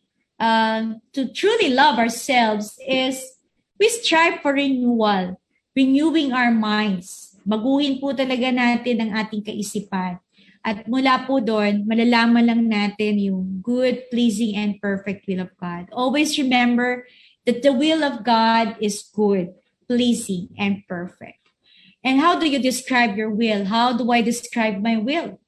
uh, to truly love ourselves is we strive for renewal, renewing our minds. Baguhin po talaga natin ang ating kaisipan. At mula po doon, malalaman lang natin yung good, pleasing, and perfect will of God. Always remember that the will of God is good, pleasing, and perfect. And how do you describe your will? How do I describe my will?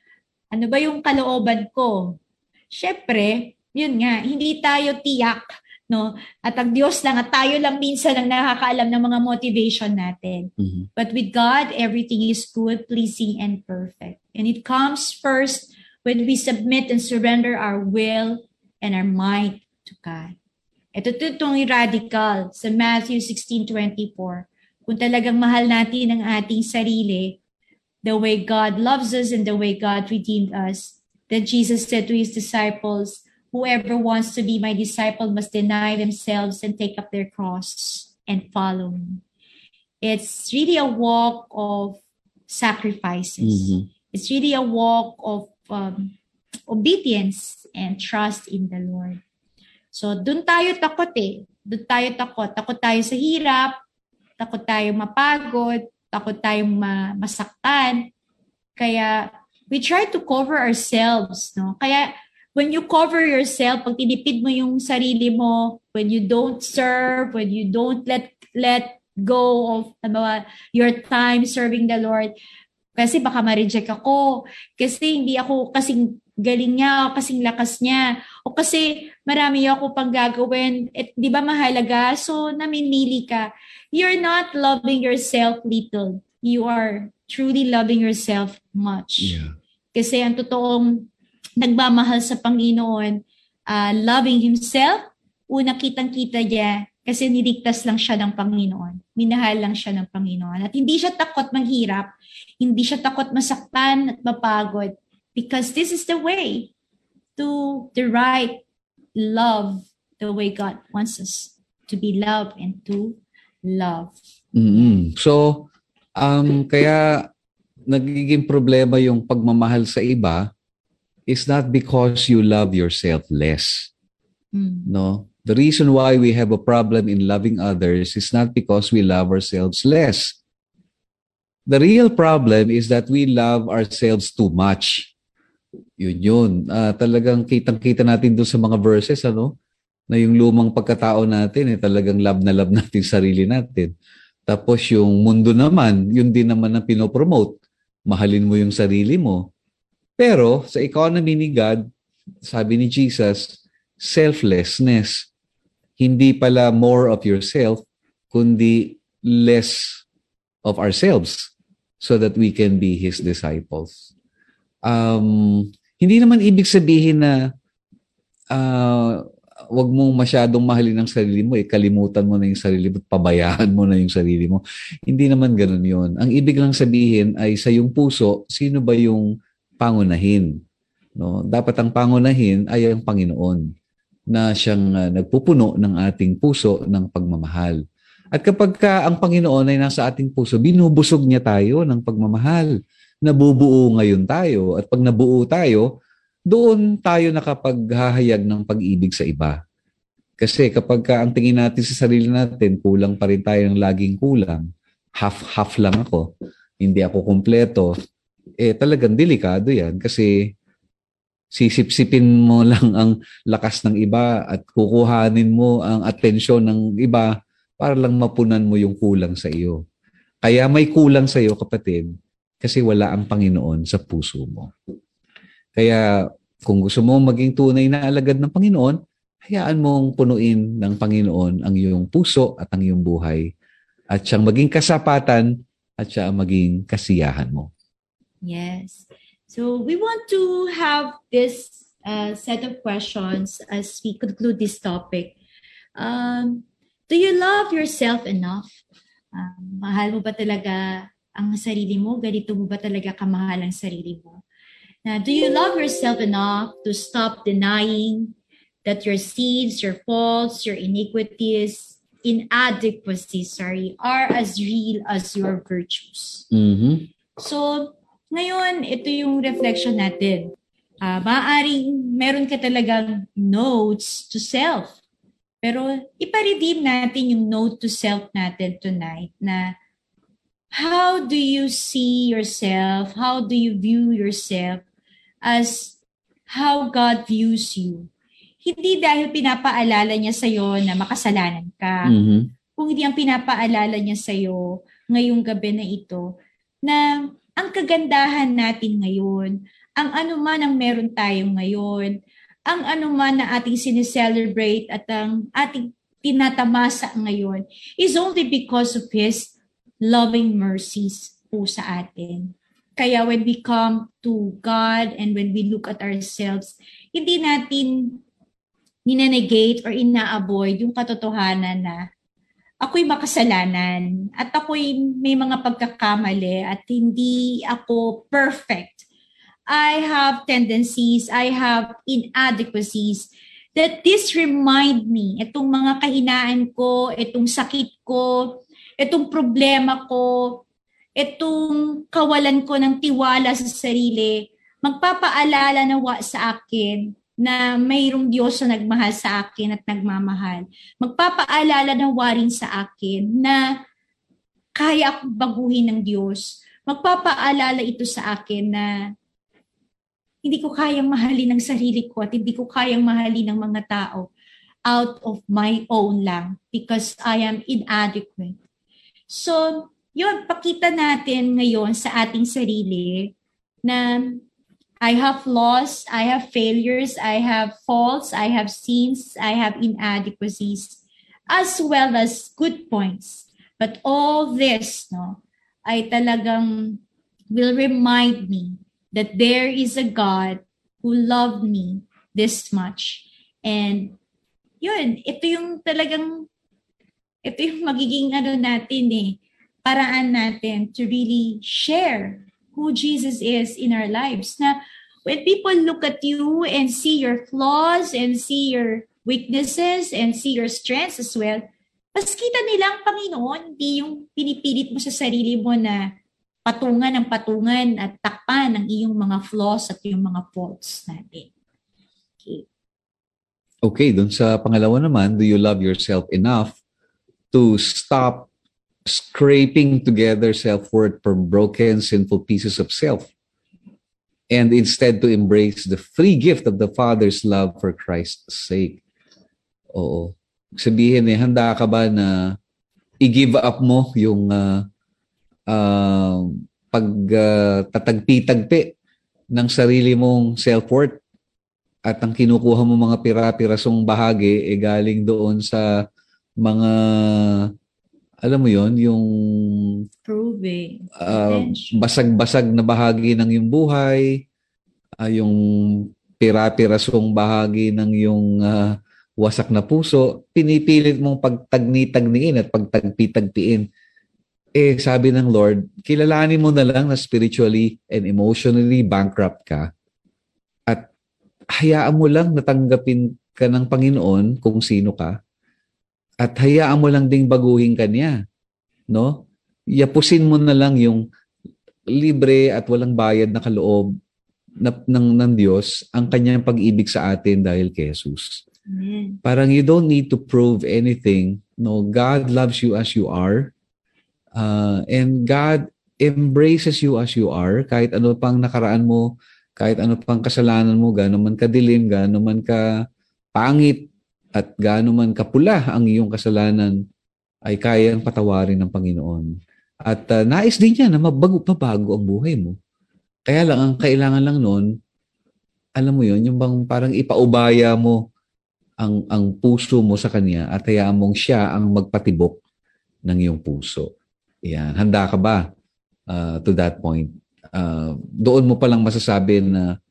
Ano ba yung kalooban ko? Siyempre, yun nga, hindi tayo tiyak, no? At ang Diyos lang, at tayo lang minsan ang nakakaalam ng mga motivation natin. Mm-hmm. But with God, everything is good, pleasing, and perfect. And it comes first when we submit and surrender our will and our mind to God. Ito itong radical sa Matthew sixteen twenty-four. Kung talagang mahal natin ang ating sarili, the way God loves us and the way God redeemed us, then Jesus said to His disciples, whoever wants to be my disciple must deny themselves and take up their cross and follow me. It's really a walk of sacrifices. Mm-hmm. It's really a walk of um, obedience and trust in the Lord. So, dun tayo takot eh. Dun tayo takot. Takot tayo sa hirap, takot tayo mapagod, takot tayo ma- masaktan. Kaya, we try to cover ourselves, no? Kaya, when you cover yourself, pag tinipid mo yung sarili mo, when you don't serve, when you don't let let go of ano, your time serving the Lord, kasi baka ma-reject ako, kasi hindi ako kasing galing niya, o kasing lakas niya, o kasi marami ako pang gagawin, at di ba mahalaga? So, namimili ka. You're not loving yourself little. You are truly loving yourself much. Yeah. Kasi ang totoong nagmamahal sa Panginoon, uh, loving Himself, una kitang-kita niya kasi niligtas lang siya ng Panginoon. Minahal lang siya ng Panginoon. At hindi siya takot manghirap, hindi siya takot masaktan at mapagod because this is the way to the right love, the way God wants us to be loved and to love. Mm-hmm. So, um, kaya nagiging problema yung pagmamahal sa iba is not because you love yourself less. Mm. No? The reason why we have a problem in loving others is not because we love ourselves less. The real problem is that we love ourselves too much. Yun yun. Uh, talagang kitang-kita natin doon sa mga verses, ano? Na yung lumang pagkatao natin, eh, talagang love na love natin sarili natin. Tapos yung mundo naman, yun din naman ang pinopromote. Mahalin mo yung sarili mo. Pero sa economy ni God, sabi ni Jesus, selflessness. Hindi pala more of yourself, kundi less of ourselves so that we can be His disciples. Um, hindi naman ibig sabihin na uh, wag mong masyadong mahalin ang sarili mo, eh, kalimutan mo na yung sarili mo, pabayaan mo na yung sarili mo. Hindi naman ganun yun. Ang ibig lang sabihin ay sa iyong puso, sino ba yung pangunahin? No? Dapat ang pangunahin ay ang Panginoon na siyang uh, nagpupuno ng ating puso ng pagmamahal. At kapag ka ang Panginoon ay nasa ating puso, binubusog niya tayo ng pagmamahal. Nabubuo ngayon tayo. At pag nabuo tayo, doon tayo nakapaghahayag ng pag-ibig sa iba. Kasi kapag ka ang tingin natin sa sarili natin, kulang pa rin tayo ng laging kulang. Half-half lang ako. Hindi ako kumpleto. Eh talagang delikado yan kasi sisip-sipin mo lang ang lakas ng iba at kukuhanin mo ang atensyon ng iba para lang mapunan mo yung kulang sa iyo. Kaya may kulang sa iyo, kapatid, kasi wala ang Panginoon sa puso mo. Kaya kung gusto mo maging tunay na alagad ng Panginoon, hayaan mong punuin ng Panginoon ang iyong puso at ang iyong buhay at siyang maging kasapatan at siya ang maging kasiyahan mo. Yes. So we want to have this uh, set of questions as we conclude this topic. Um, do you love yourself enough? Uh, mahal mo ba talaga ang sarili mo? Ganito mo ba talaga kamahal ang sarili mo? Now, do you love yourself enough to stop denying that your sins, your faults, your iniquities, inadequacies, sorry, are as real as your virtues? Mm-hmm. So, ngayon, ito yung reflection natin. Uh, maaaring meron ka talagang notes to self. Pero ipa-redeem natin yung note to self natin tonight na how do you see yourself? How do you view yourself as how God views you? Hindi dahil pinapaalala niya sa'yo na makasalanan ka. Mm-hmm. Kung hindi ang pinapaalala niya sa'yo ngayong gabi na ito, na ang kagandahan natin ngayon, ang anuman ang meron tayo ngayon, ang anuman na ating sineselebrate at ang ating tinatamasa ngayon is only because of His loving mercies po sa atin. Kaya when we come to God and when we look at ourselves, hindi natin ninenegate or ina-avoid yung katotohanan na ako'y makasalanan at ako'y may mga pagkakamali at hindi ako perfect. I have tendencies, I have inadequacies that this remind me, itong mga kahinaan ko, itong sakit ko, itong problema ko, itong kawalan ko ng tiwala sa sarili, magpapaalala nawa sa akin na mayroong Diyos na nagmahal sa akin at nagmamahal. Magpapaalala nawa rin sa akin na kaya akong baguhin ng Diyos. Magpapaalala ito sa akin na hindi ko kayang mahalin ng sarili ko at hindi ko kayang mahalin ng mga tao out of my own lang because I am inadequate. So, yun, pakita natin ngayon sa ating sarili na I have flaws, I have failures, I have faults, I have sins, I have inadequacies, as well as good points. But all this, no, ay talagang will remind me that there is a God who loved me this much. And yun, ito yung talagang, ito yung magiging ano natin eh, paraan natin to really share who Jesus is in our lives. Na when people look at you and see your flaws and see your weaknesses and see your strengths as well, mas kita nila ang Panginoon, hindi yung pinipilit mo sa sarili mo na patungan ng patungan at takpan ng iyong mga flaws at yung mga faults natin. Okay. Okay, dun sa pangalawa naman, do you love yourself enough to stop scraping together self-worth from broken, sinful pieces of self and instead to embrace the free gift of the Father's love for Christ's sake? Oo. Sabihin eh, handa ka ba na i-give up mo yung uh, Uh, pag uh, tatagpi-tagpi ng sarili mong self-worth at ang kinukuha mo mga pira-pirasong bahagi eh galing doon sa mga alam mo yon yung proving uh, basag-basag na bahagi ng iyong buhay, uh, yung pira-pirasong bahagi ng iyong uh, wasak na puso, pinipilit mong pagtagni-tagniin at pagtagpi-tagpiin. Eh, sabi ng Lord, kilalanin mo na lang na spiritually and emotionally bankrupt ka at hayaan mo lang natanggapin ka ng Panginoon kung sino ka at hayaan mo lang ding baguhin ka niya. No? Yapusin mo na lang yung libre at walang bayad na kaloob na, ng, ng Diyos ang kanyang pag-ibig sa atin dahil kay Jesus. Amen. Parang you don't need to prove anything. No, God loves you as you are. Uh, and God embraces you as you are, kahit ano pang nakaraan mo, kahit ano pang kasalanan mo, gaano man kadilim, gaano man ka pangit, at gaano man kapula ang iyong kasalanan, ay kayang patawarin ng Panginoon. At uh, nais din niya na mabago, mabago ang buhay mo. Kaya lang, ang kailangan lang noon, alam mo yun, yung bang parang ipaubaya mo ang, ang puso mo sa Kanya at hayaan mong siya ang magpatibok ng iyong puso. Yan. Handa ka ba uh, to that point? Uh, doon mo palang masasabi na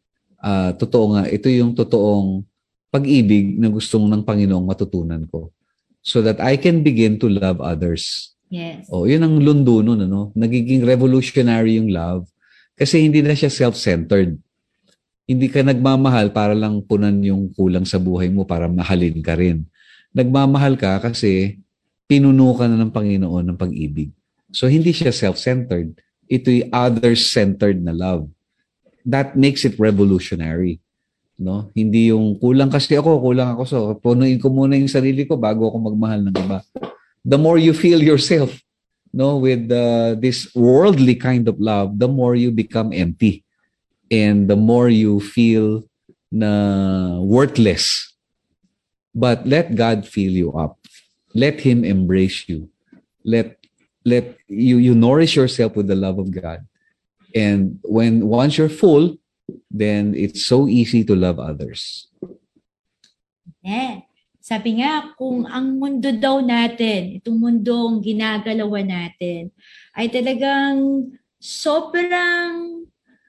ah, totoo nga, ito yung totoong pag-ibig na gustong ng Panginoong matutunan ko. So that I can begin to love others. Yes. Oh, yun ang lundo nun, ano? Nagiging revolutionary yung love kasi hindi na siya self-centered. Hindi ka nagmamahal para lang punan yung kulang sa buhay mo para mahalin ka rin. Nagmamahal ka kasi pinuno ka na ng Panginoon ng pag-ibig. So hindi siya self-centered. Ito'y others-centered na love. That makes it revolutionary. No? Hindi yung kulang kasi ako, kulang ako. So punuin ko muna yung sarili ko bago ako magmahal ng iba. The more you feel yourself, no, with uh, this worldly kind of love, the more you become empty. And the more you feel na worthless. But let God fill you up. Let Him embrace you. Let let you you nourish yourself with the love of God. And when once you're full, then it's so easy to love others. Yeah. Sabi nga, kung ang mundo daw natin, itong mundong ginagalawan natin, ay talagang sobrang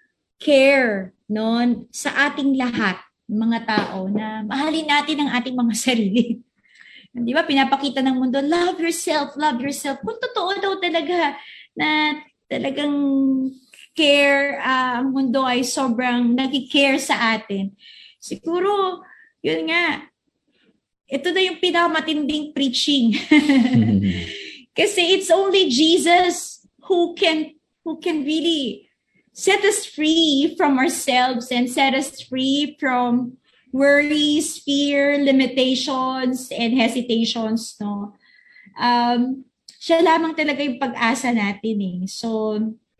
care, no, sa ating lahat, mga tao, na mahalin natin ang ating mga sarili. Di ba? Pinapakita ng mundo, love yourself, love yourself. Kung totoo daw talaga na talagang care, uh, ang mundo ay sobrang nag-care sa atin. Siguro, yun nga, ito na yung pinakamatinding preaching. Kasi it's only Jesus who can who can really set us free from ourselves and set us free from worries, fear, limitations, and hesitations. No, um, siya lamang talaga yung pag-asa natin eh. So,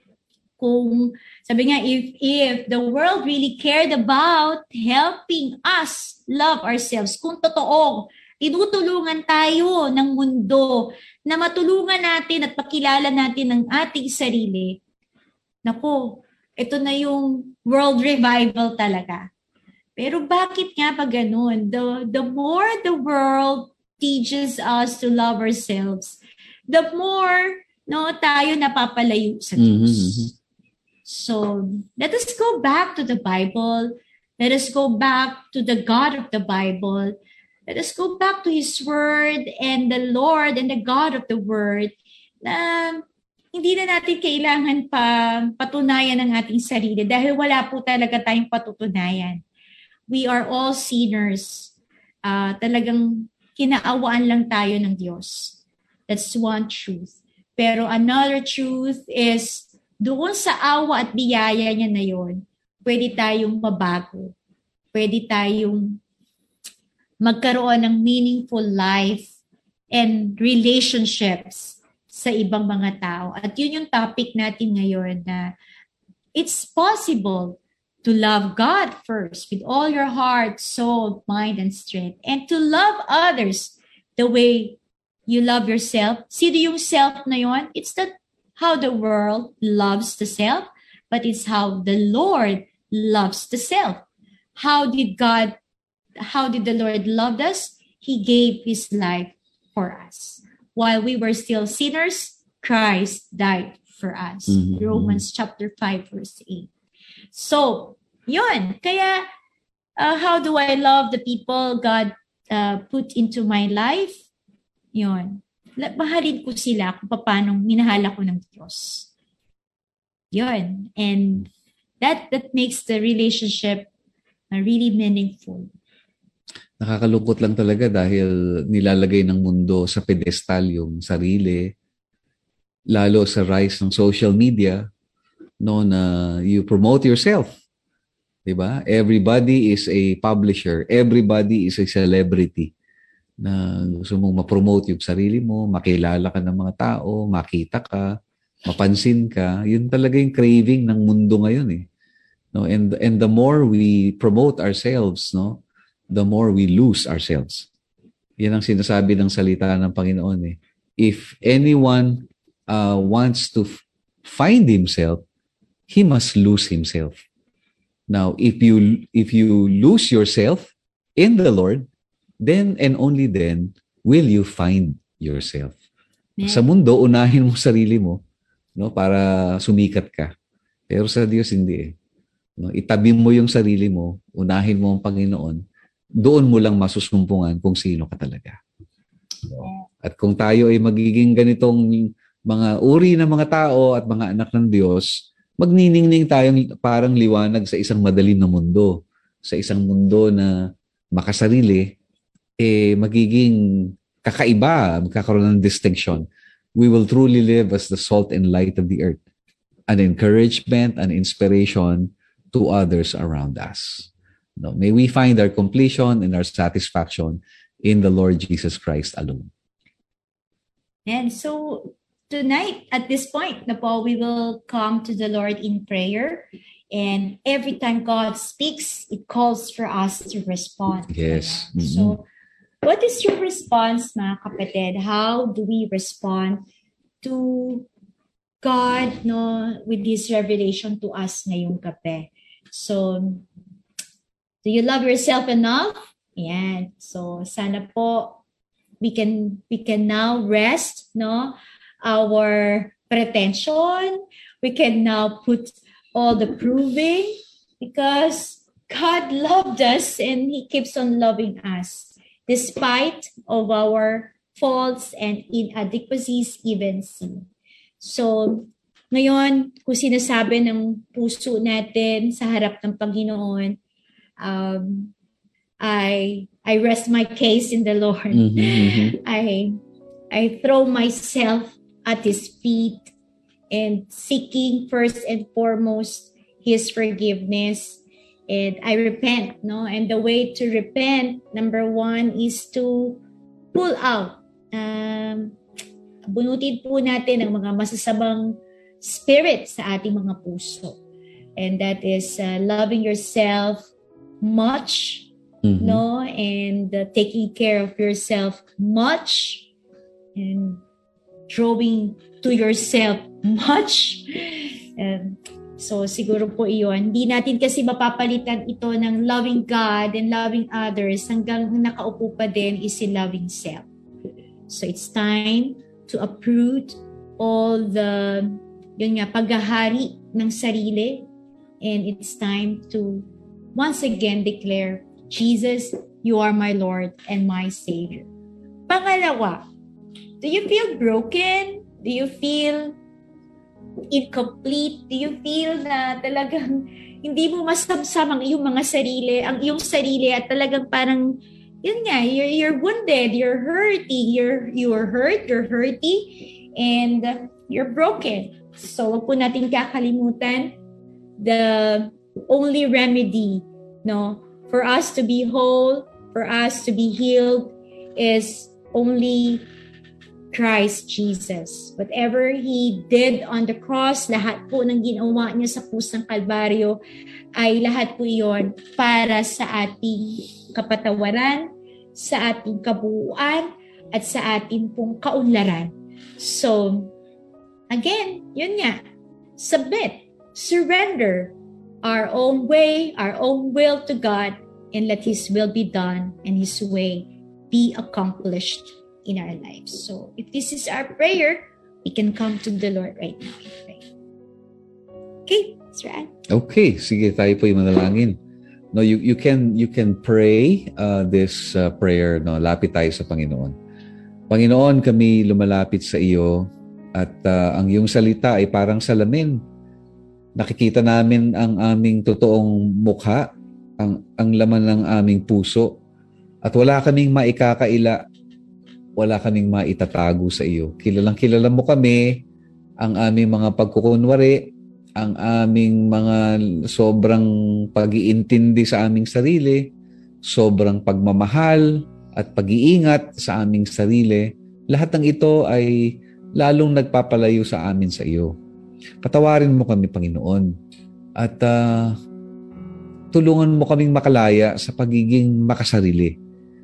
kung sabi nga, if if the world really cared about helping us love ourselves, kung totoo, tinutulungan tayo ng mundo na matulungan natin at pakilala natin ang ating sarili, naku, ito na yung world revival talaga. Pero bakit nga pa ganun? The, the more the world teaches us to love ourselves, the more no tayo napapalayo sa Diyos. Mm-hmm. So, let us go back to the Bible. Let us go back to the God of the Bible. Let us go back to His Word and the Lord and the God of the Word na hindi na natin kailangan pa patunayan ang ating sarili dahil wala po talaga tayong patutunayan. We are all sinners. Uh, talagang kinaawaan lang tayo ng Diyos. That's one truth. Pero another truth is doon sa awa at biyaya niya na yon, pwede tayong mabago. Pwede tayong magkaroon ng meaningful life and relationships sa ibang mga tao. At yun yung topic natin ngayon na it's possible to love God first with all your heart, soul, mind, and strength. And to love others the way you love yourself. Sino yung self na yon? It's not how the world loves the self, but it's how the Lord loves the self. How did God, how did the Lord love us? He gave His life for us. While we were still sinners, Christ died for us. Mm-hmm. Romans chapter five, verse eight. So, yun. Kaya, uh, how do I love the people God uh, put into my life? Yun. Mahalin ko sila kung paano minahal ako ng Diyos. Yun. And that that makes the relationship uh, really meaningful. Nakakalungkot lang talaga dahil nilalagay ng mundo sa pedestal yung sarili, lalo sa rise ng social media, no, na you promote yourself. Diba? Everybody is a publisher. Everybody is a celebrity. Na gusto mong ma-promote yung sarili mo, makilala ka ng mga tao, makita ka, mapansin ka. Yun talaga yung craving ng mundo ngayon eh. No, and and the more we promote ourselves, no, the more we lose ourselves. Yan ang sinasabi ng salita ng Panginoon eh. If anyone uh, wants to f- find himself, he must lose himself. Now, if you if you lose yourself in the Lord, then and only then will you find yourself. Yeah. Sa mundo, unahin mo sarili mo, no, para sumikat ka. Pero sa Diyos hindi eh. No? Itabi mo yung sarili mo, unahin mo ang Panginoon, doon mo lang masusumpungan kung sino ka talaga. No? At kung tayo ay magiging ganitong mga uri ng mga tao at mga anak ng Diyos, magniningning tayong parang liwanag sa isang madilim na mundo. Sa isang mundo na makasarili, eh magiging kakaiba, magkakaroon ng distinction. We will truly live as the salt and light of the earth. An encouragement, an inspiration to others around us. No, may we find our completion and our satisfaction in the Lord Jesus Christ alone. And so tonight, at this point, na po, we will come to the Lord in prayer. And every time God speaks, it calls for us to respond. Yes. Mm-hmm. So what is your response, mga kapatid? How do we respond to God, no, with His revelation to us ngayong gabi? So, do you love yourself enough? Yan. So, sana po we can we can now rest, no, our pretension. We can now put all the proving because God loved us and He keeps on loving us despite of our faults and inadequacies, even sin. So, ngayon, kung sinasabi ng puso natin sa harap ng Panginoon, um, I I rest my case in the Lord. Mm-hmm, mm-hmm. I I throw myself at His feet and seeking first and foremost His forgiveness. And I repent, no? And the way to repent, number one, is to pull out. Um, bunutin po natin ang mga masasamang spirit sa ating mga puso. And that is uh, loving yourself much, mm-hmm. no? And uh, taking care of yourself much. And drawing to yourself much. Um, so siguro po iyon. Hindi natin kasi mapapalitan ito ng loving God and loving others hanggang nakaupo pa din is si loving self. So it's time to uproot all the yun nga, paghahari ng sarili, and it's time to once again declare, Jesus, you are my Lord and my Savior. Pangalawa, do you feel broken? Do you feel incomplete? Do you feel na talagang hindi mo masamsam ang iyong mga sarili, ang iyong sarili at talagang parang, yun nga, you're, you're wounded, you're hurting, you're, you're hurt, you're hurting, and you're broken. So, wag po natin kakalimutan the only remedy, no, for us to be whole, for us to be healed is only Christ Jesus. Whatever He did on the cross, lahat po ng ginawa niya sa krus ng Kalbaryo ay lahat po iyon para sa ating kapatawaran, sa ating kabuuan, at sa ating pong kaunlaran. So, again, yun nga, submit, surrender our own way, our own will to God, and let His will be done and His way be accomplished in our lives. So, if this is our prayer, we can come to the Lord right now and pray. Okay, Sir Ann. Okay, sige, tayo po yung manalangin. No, you you can you can pray uh, this uh, prayer, no, lapit tayo sa Panginoon. Panginoon, kami lumalapit sa iyo at uh, ang iyong salita ay parang salamin. Nakikita namin ang aming totoong mukha, ang ang laman ng aming puso, at wala kaming maikakaila, wala kaming maitatago sa iyo. Kilalang kilala mo kami, ang aming mga pagkukunwari, ang aming mga sobrang pag-iintindi sa aming sarili, sobrang pagmamahal at pag-iingat sa aming sarili. Lahat ng ito ay lalong nagpapalayo sa amin sa iyo. Patawarin mo kami, Panginoon, at uh, tulungan mo kaming makalaya sa pagiging makasarili.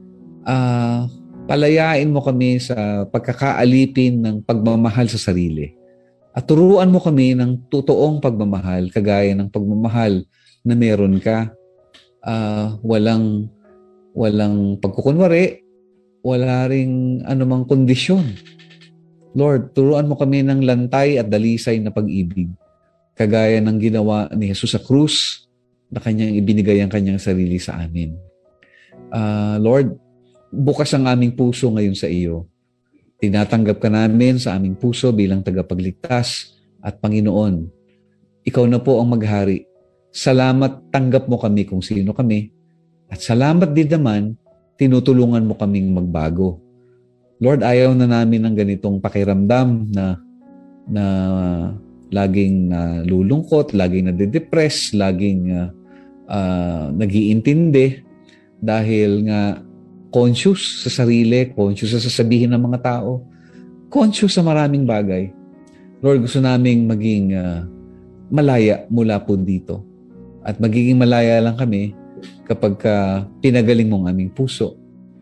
Uh, palayain mo kami sa pagkakaalipin ng pagmamahal sa sarili. At turuan mo kami ng totoong pagmamahal, kagaya ng pagmamahal na meron ka. Uh, walang, walang pagkukunwari, wala ring anumang kondisyon. Lord, turuan mo kami ng lantay at dalisay na pag-ibig, kagaya ng ginawa ni Jesus sa krus na kanyang ibinigay ang kanyang sarili sa amin. Uh, Lord, bukas ang aming puso ngayon sa iyo. Tinatanggap ka namin sa aming puso bilang tagapagligtas at Panginoon. Ikaw na po ang maghari. Salamat, tanggap mo kami kung sino kami. At salamat din naman, tinutulungan mo kaming magbago. Lord, ayaw na namin ng ganitong pakiramdam na na laging nalulungkot, laging nade-depress, laging uh, uh, nag-iintindi dahil nga conscious sa sarili, conscious sa sasabihin ng mga tao, conscious sa maraming bagay. Lord, gusto naming maging uh, malaya mula po dito. At magiging malaya lang kami kapag uh, pinagaling mo ang aming puso,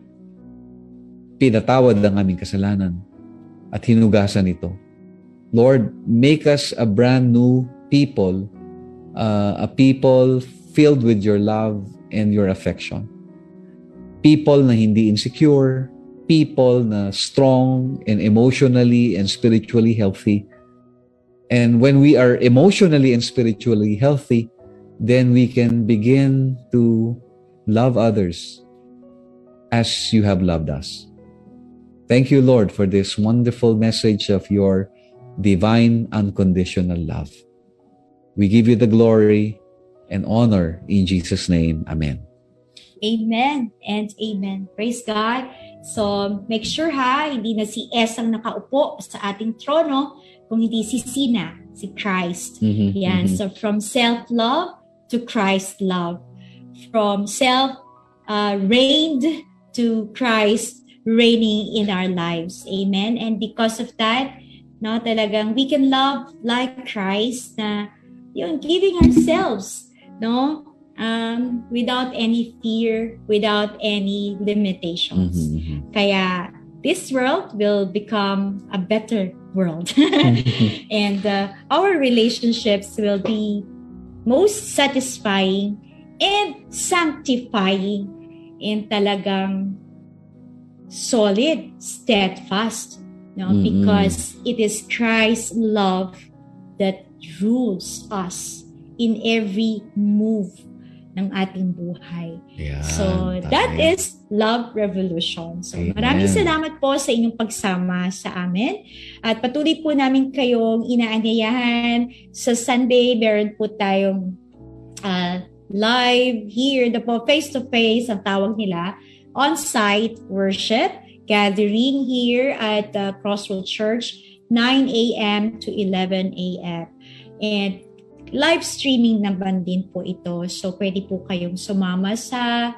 pinatawad ang aming kasalanan, at hinugasan ito. Lord, make us a brand new people, uh, a people filled with your love and your affection. People na hindi insecure, people na strong and emotionally and spiritually healthy. And when we are emotionally and spiritually healthy, then we can begin to love others as you have loved us. Thank you, Lord, for this wonderful message of your divine unconditional love. We give you the glory and honor in Jesus' name. Amen. Amen and amen. Praise God. So, make sure ha, hindi na si S ang nakaupo sa ating trono, kung hindi si Sina, si Christ. Mm-hmm, Yan. mm-hmm. So, from self-love to Christ love. From self-reigned uh, to Christ reigning in our lives. Amen. And because of that, no, talagang we can love like Christ na yun, giving ourselves, no? Um, without any fear, without any limitations. Mm-hmm. Kaya this world will become a better world. And uh, our relationships will be most satisfying and sanctifying and talagang solid, steadfast. No? Mm-hmm. Because it is Christ's love that rules us in every move ng ating buhay. Yeah, so, that tayo. Is Love Revolution. So, Amen. Maraming salamat po sa inyong pagsama sa amin. At patuloy po namin kayong inaanyayahan. Sa Sunday, meron po tayong uh, live here, the po face-to-face, ang tawag nila, on-site worship, gathering here at uh, Crossroad Church, nine a.m. to eleven a.m. And live streaming naman din po ito. So, pwede po kayong sumama sa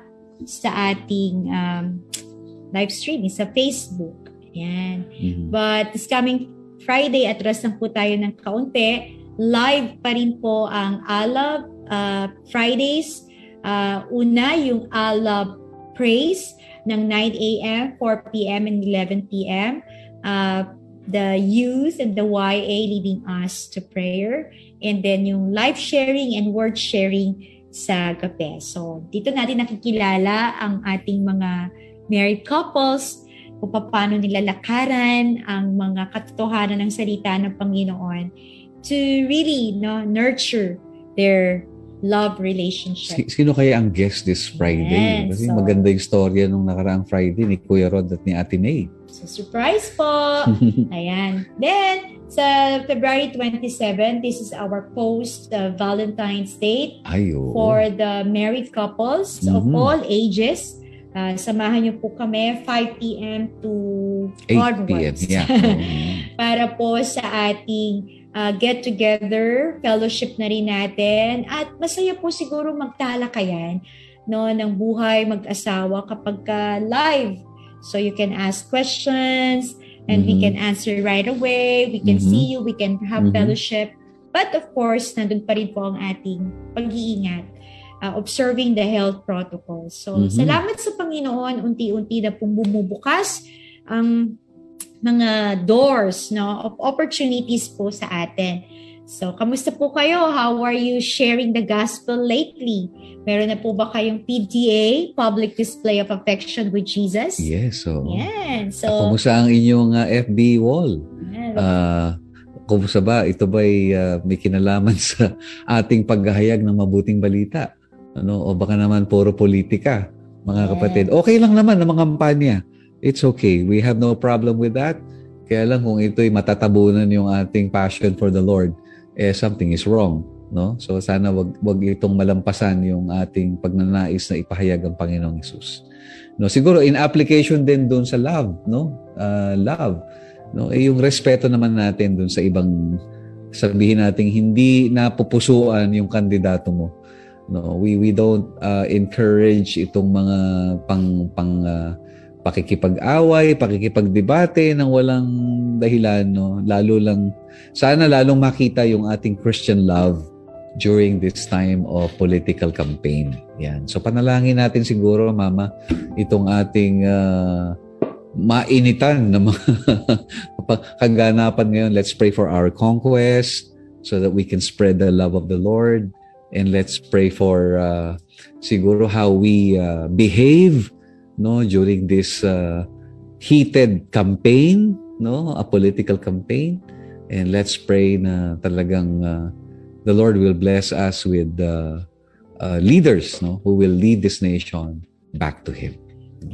sa ating um, live streaming sa Facebook. Ayan. Mm-hmm. But this coming Friday, atras lang po tayo ng kaunti. Live pa rin po ang Alab uh, Fridays. Uh, una, yung Alab Praise ng nine a.m., four p.m., and eleven p.m. Uh, the youth and the Y A leading us to prayer. And then yung live sharing and word sharing sa gabi. So, dito natin nakikilala ang ating mga married couples, kung paano nila lakaran ang mga katotohanan ng salita ng Panginoon to really no, nurture their love relationship. Sino kaya ang guest this Friday? Yes, Kasi so, maganda yung storya nung nakaraang Friday ni Kuya Rod at ni Ate May. So, surprise po! Ayan. Then, sa February twenty-seventh, this is our post uh, Valentine's Day Ayo. For the married couples mm-hmm. of all ages. Uh, samahan niyo po kami five p.m. to eight p.m. Yeah. Para po sa ating uh, get-together, fellowship na rin natin. At masaya po siguro magtalakayan no, ng buhay mag-asawa kapag ka live. So you can ask questions and mm-hmm. we can answer right away. We can mm-hmm. see you. We can have mm-hmm. fellowship. But of course, nandun pa rin po ang ating pag-iingat. Uh, observing the health protocols. So, mm-hmm. salamat sa Panginoon. Unti-unti na pong bumubukas ang mga doors no, of opportunities po sa atin. So, kamusta po kayo? How are you sharing the gospel lately? Meron na po ba kayong P D A, Public Display of Affection with Jesus? Yes. So, yan. So, kumusta ang inyong uh, F B wall? Yan. Uh, kumusta ba? Ito ba'y uh, may kinalaman sa ating paghahayag ng mabuting balita? Ano, o baka naman puro politika, mga Yes. kapatid. Okay lang naman na mga kampanya. It's okay. We have no problem with that. Kaya lang kung ito'y matatabunan yung ating passion for the Lord, eh something is wrong, no? So sana wag wag itong malampasan yung ating pagnanais na ipahayag ang Panginoong Hesus. No, siguro in application din doon sa love, no? Uh, love, no? Eh yung respeto naman natin doon sa ibang, sabihin nating hindi napupusuan yung kandidato mo. No, we we don't uh, encourage itong mga pang pang uh, pakikipag-away, pakikipagdebate ng walang dahilan, no? Lalo lang sana lalong makita yung ating Christian love during this time of political campaign. Yan. So panalangin natin siguro, Mama, itong ating uh, mainitan na mga kaganapan ngayon. Let's pray for our conquest so that we can spread the love of the Lord. And let's pray for uh, siguro how we uh, behave, no, during this uh, heated campaign, no, a political campaign. And let's pray na talagang uh, the Lord will bless us with uh, uh, leaders, no, who will lead this nation back to Him.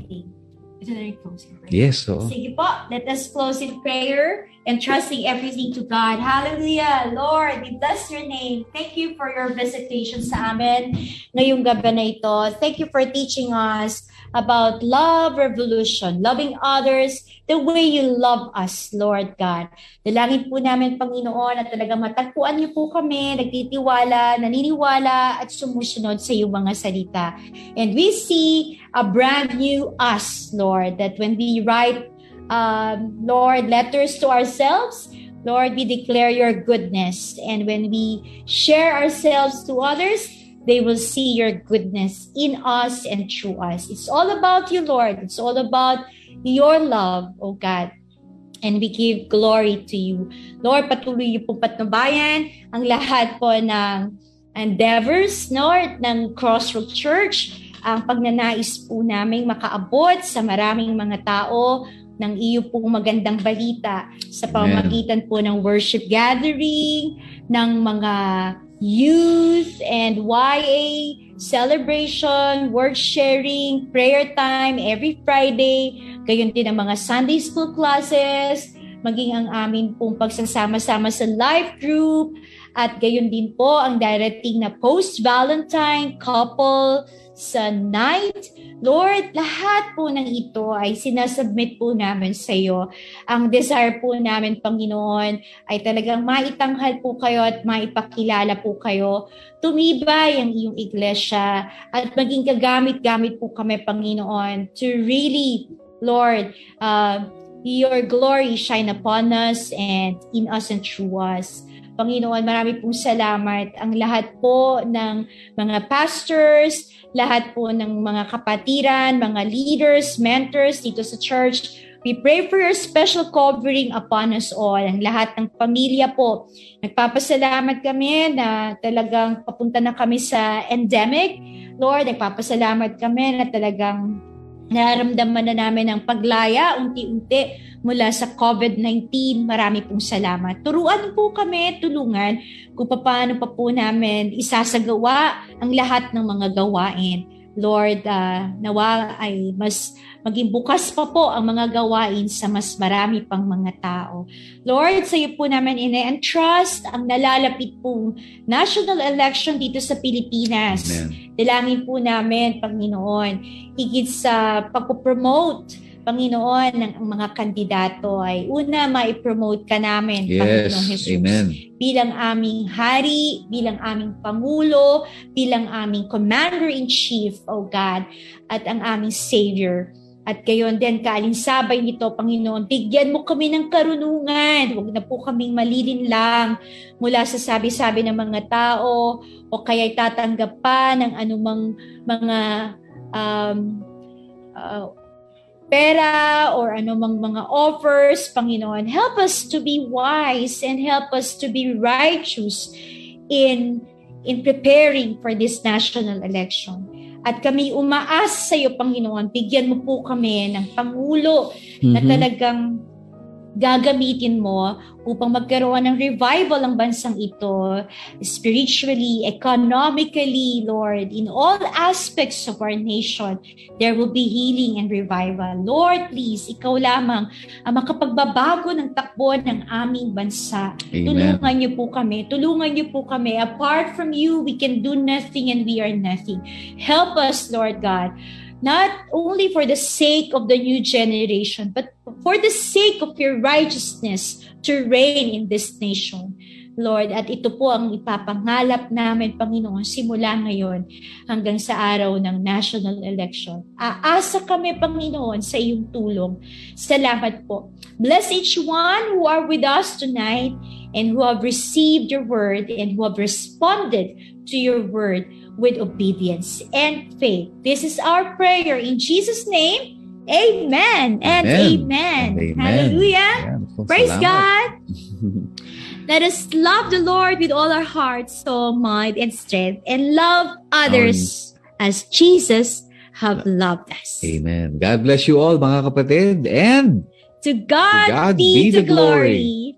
Ito na rin closing prayer. Yes, so. Sige po, let us close in prayer and trusting everything to God. Hallelujah! Lord, we bless your name. Thank you for your visitation sa amin ngayong gabi na ito. Thank you for teaching us about love revolution, loving others the way you love us, Lord God. Dalangin po namin, Panginoon, at talagang matagpuan niyo po kami, nagtitiwala, naniniwala, at sumusunod sa iyong mga salita. And we see a brand new us, Lord, that when we write, um, Lord, letters to ourselves, Lord, we declare your goodness. And when we share ourselves to others, they will see your goodness in us and through us. It's all about you, Lord. It's all about your love, oh God. And we give glory to you. Lord, patuloy niyo pong patnubayan ang lahat po ng endeavors, Lord, ng Crossroad Church. Ang pagnanais po namin makaabot sa maraming mga tao ng iyo pong magandang balita sa pamamagitan po ng worship gathering, ng mga youth and Y A celebration, word sharing, prayer time every Friday, gayon din ang mga Sunday school classes, maging ang amin pong pagsasama-sama sa life group, at gayon din po ang darating na post-Valentine couple sa night. Lord, lahat po ng ito ay sinasubmit po namin sa iyo. Ang desire po namin, Panginoon, ay talagang maitanghal po kayo at maipakilala po kayo. Tumibay ang iyong iglesia at maging kagamit-gamit po kami, Panginoon, to really, Lord, uh, your glory shine upon us and in us and through us. Panginoon, marami pong salamat. Ang lahat po ng mga pastors, lahat po ng mga kapatiran, mga leaders, mentors dito sa church, we pray for your special covering upon us all. Ang lahat ng pamilya po. Nagpapasalamat kami na talagang papunta na kami sa endemic. Lord, nagpapasalamat kami na talagang nararamdaman na namin ang paglaya unti-unti mula sa covid nineteen. Marami pong salamat. Turuan po kami, tulungan kung paano pa po namin isasagawa ang lahat ng mga gawain. Lord, uh, nawa ay mas maging bukas pa po ang mga gawain sa mas marami pang mga tao. Lord, sa iyo po namin ina-entrust ang nalalapit pong national election dito sa Pilipinas. Amen. Dalangin po namin, Panginoon, higit sa pag-promote, Panginoon, ng mga kandidato ay una, ma-promote ka namin, Yes. Panginoong Jesus. Amen. Bilang aming hari, bilang aming Pangulo, bilang aming Commander-in-Chief, O God, at ang aming Savior. At gayon din, kaalinsabay nito, Panginoon, bigyan mo kami ng karunungan. Huwag na po kaming malilin lang mula sa sabi-sabi ng mga tao o kaya'y tatanggap pa ng anumang mga um, uh, pera or anumang mga offers. Panginoon, help us to be wise and help us to be righteous in, in preparing for this national election. At kami umaas sa iyo, Panginoon, bigyan mo po kami ng Pangulo mm-hmm. na talagang gagamitin mo upang magkaroon ng revival ang bansang ito, spiritually, economically, Lord, in all aspects of our nation, there will be healing and revival. Lord, please, ikaw lamang ang makapagbabago ng takbo ng aming bansa. Amen. Tulungan niyo po kami. Tulungan niyo po kami. Apart from you, we can do nothing and we are nothing. Help us, Lord God, not only for the sake of the new generation, but for the sake of your righteousness to reign in this nation, Lord. At ito po ang ipapangalap namin, Panginoon, simula ngayon hanggang sa araw ng national election. Aasa kami, Panginoon, sa iyong tulong. Salamat po. Bless each one who are with us tonight and who have received your word and who have responded to your word with obedience and faith. This is our prayer in Jesus' name. Amen and amen. Amen. Hallelujah. Amen. Praise Salamat. God. Let us love the Lord with all our heart, soul, mind, and strength, and love others um, as Jesus have loved us. Amen. God bless you all, mga kapatid, and to God, to God be, be the the glory. glory.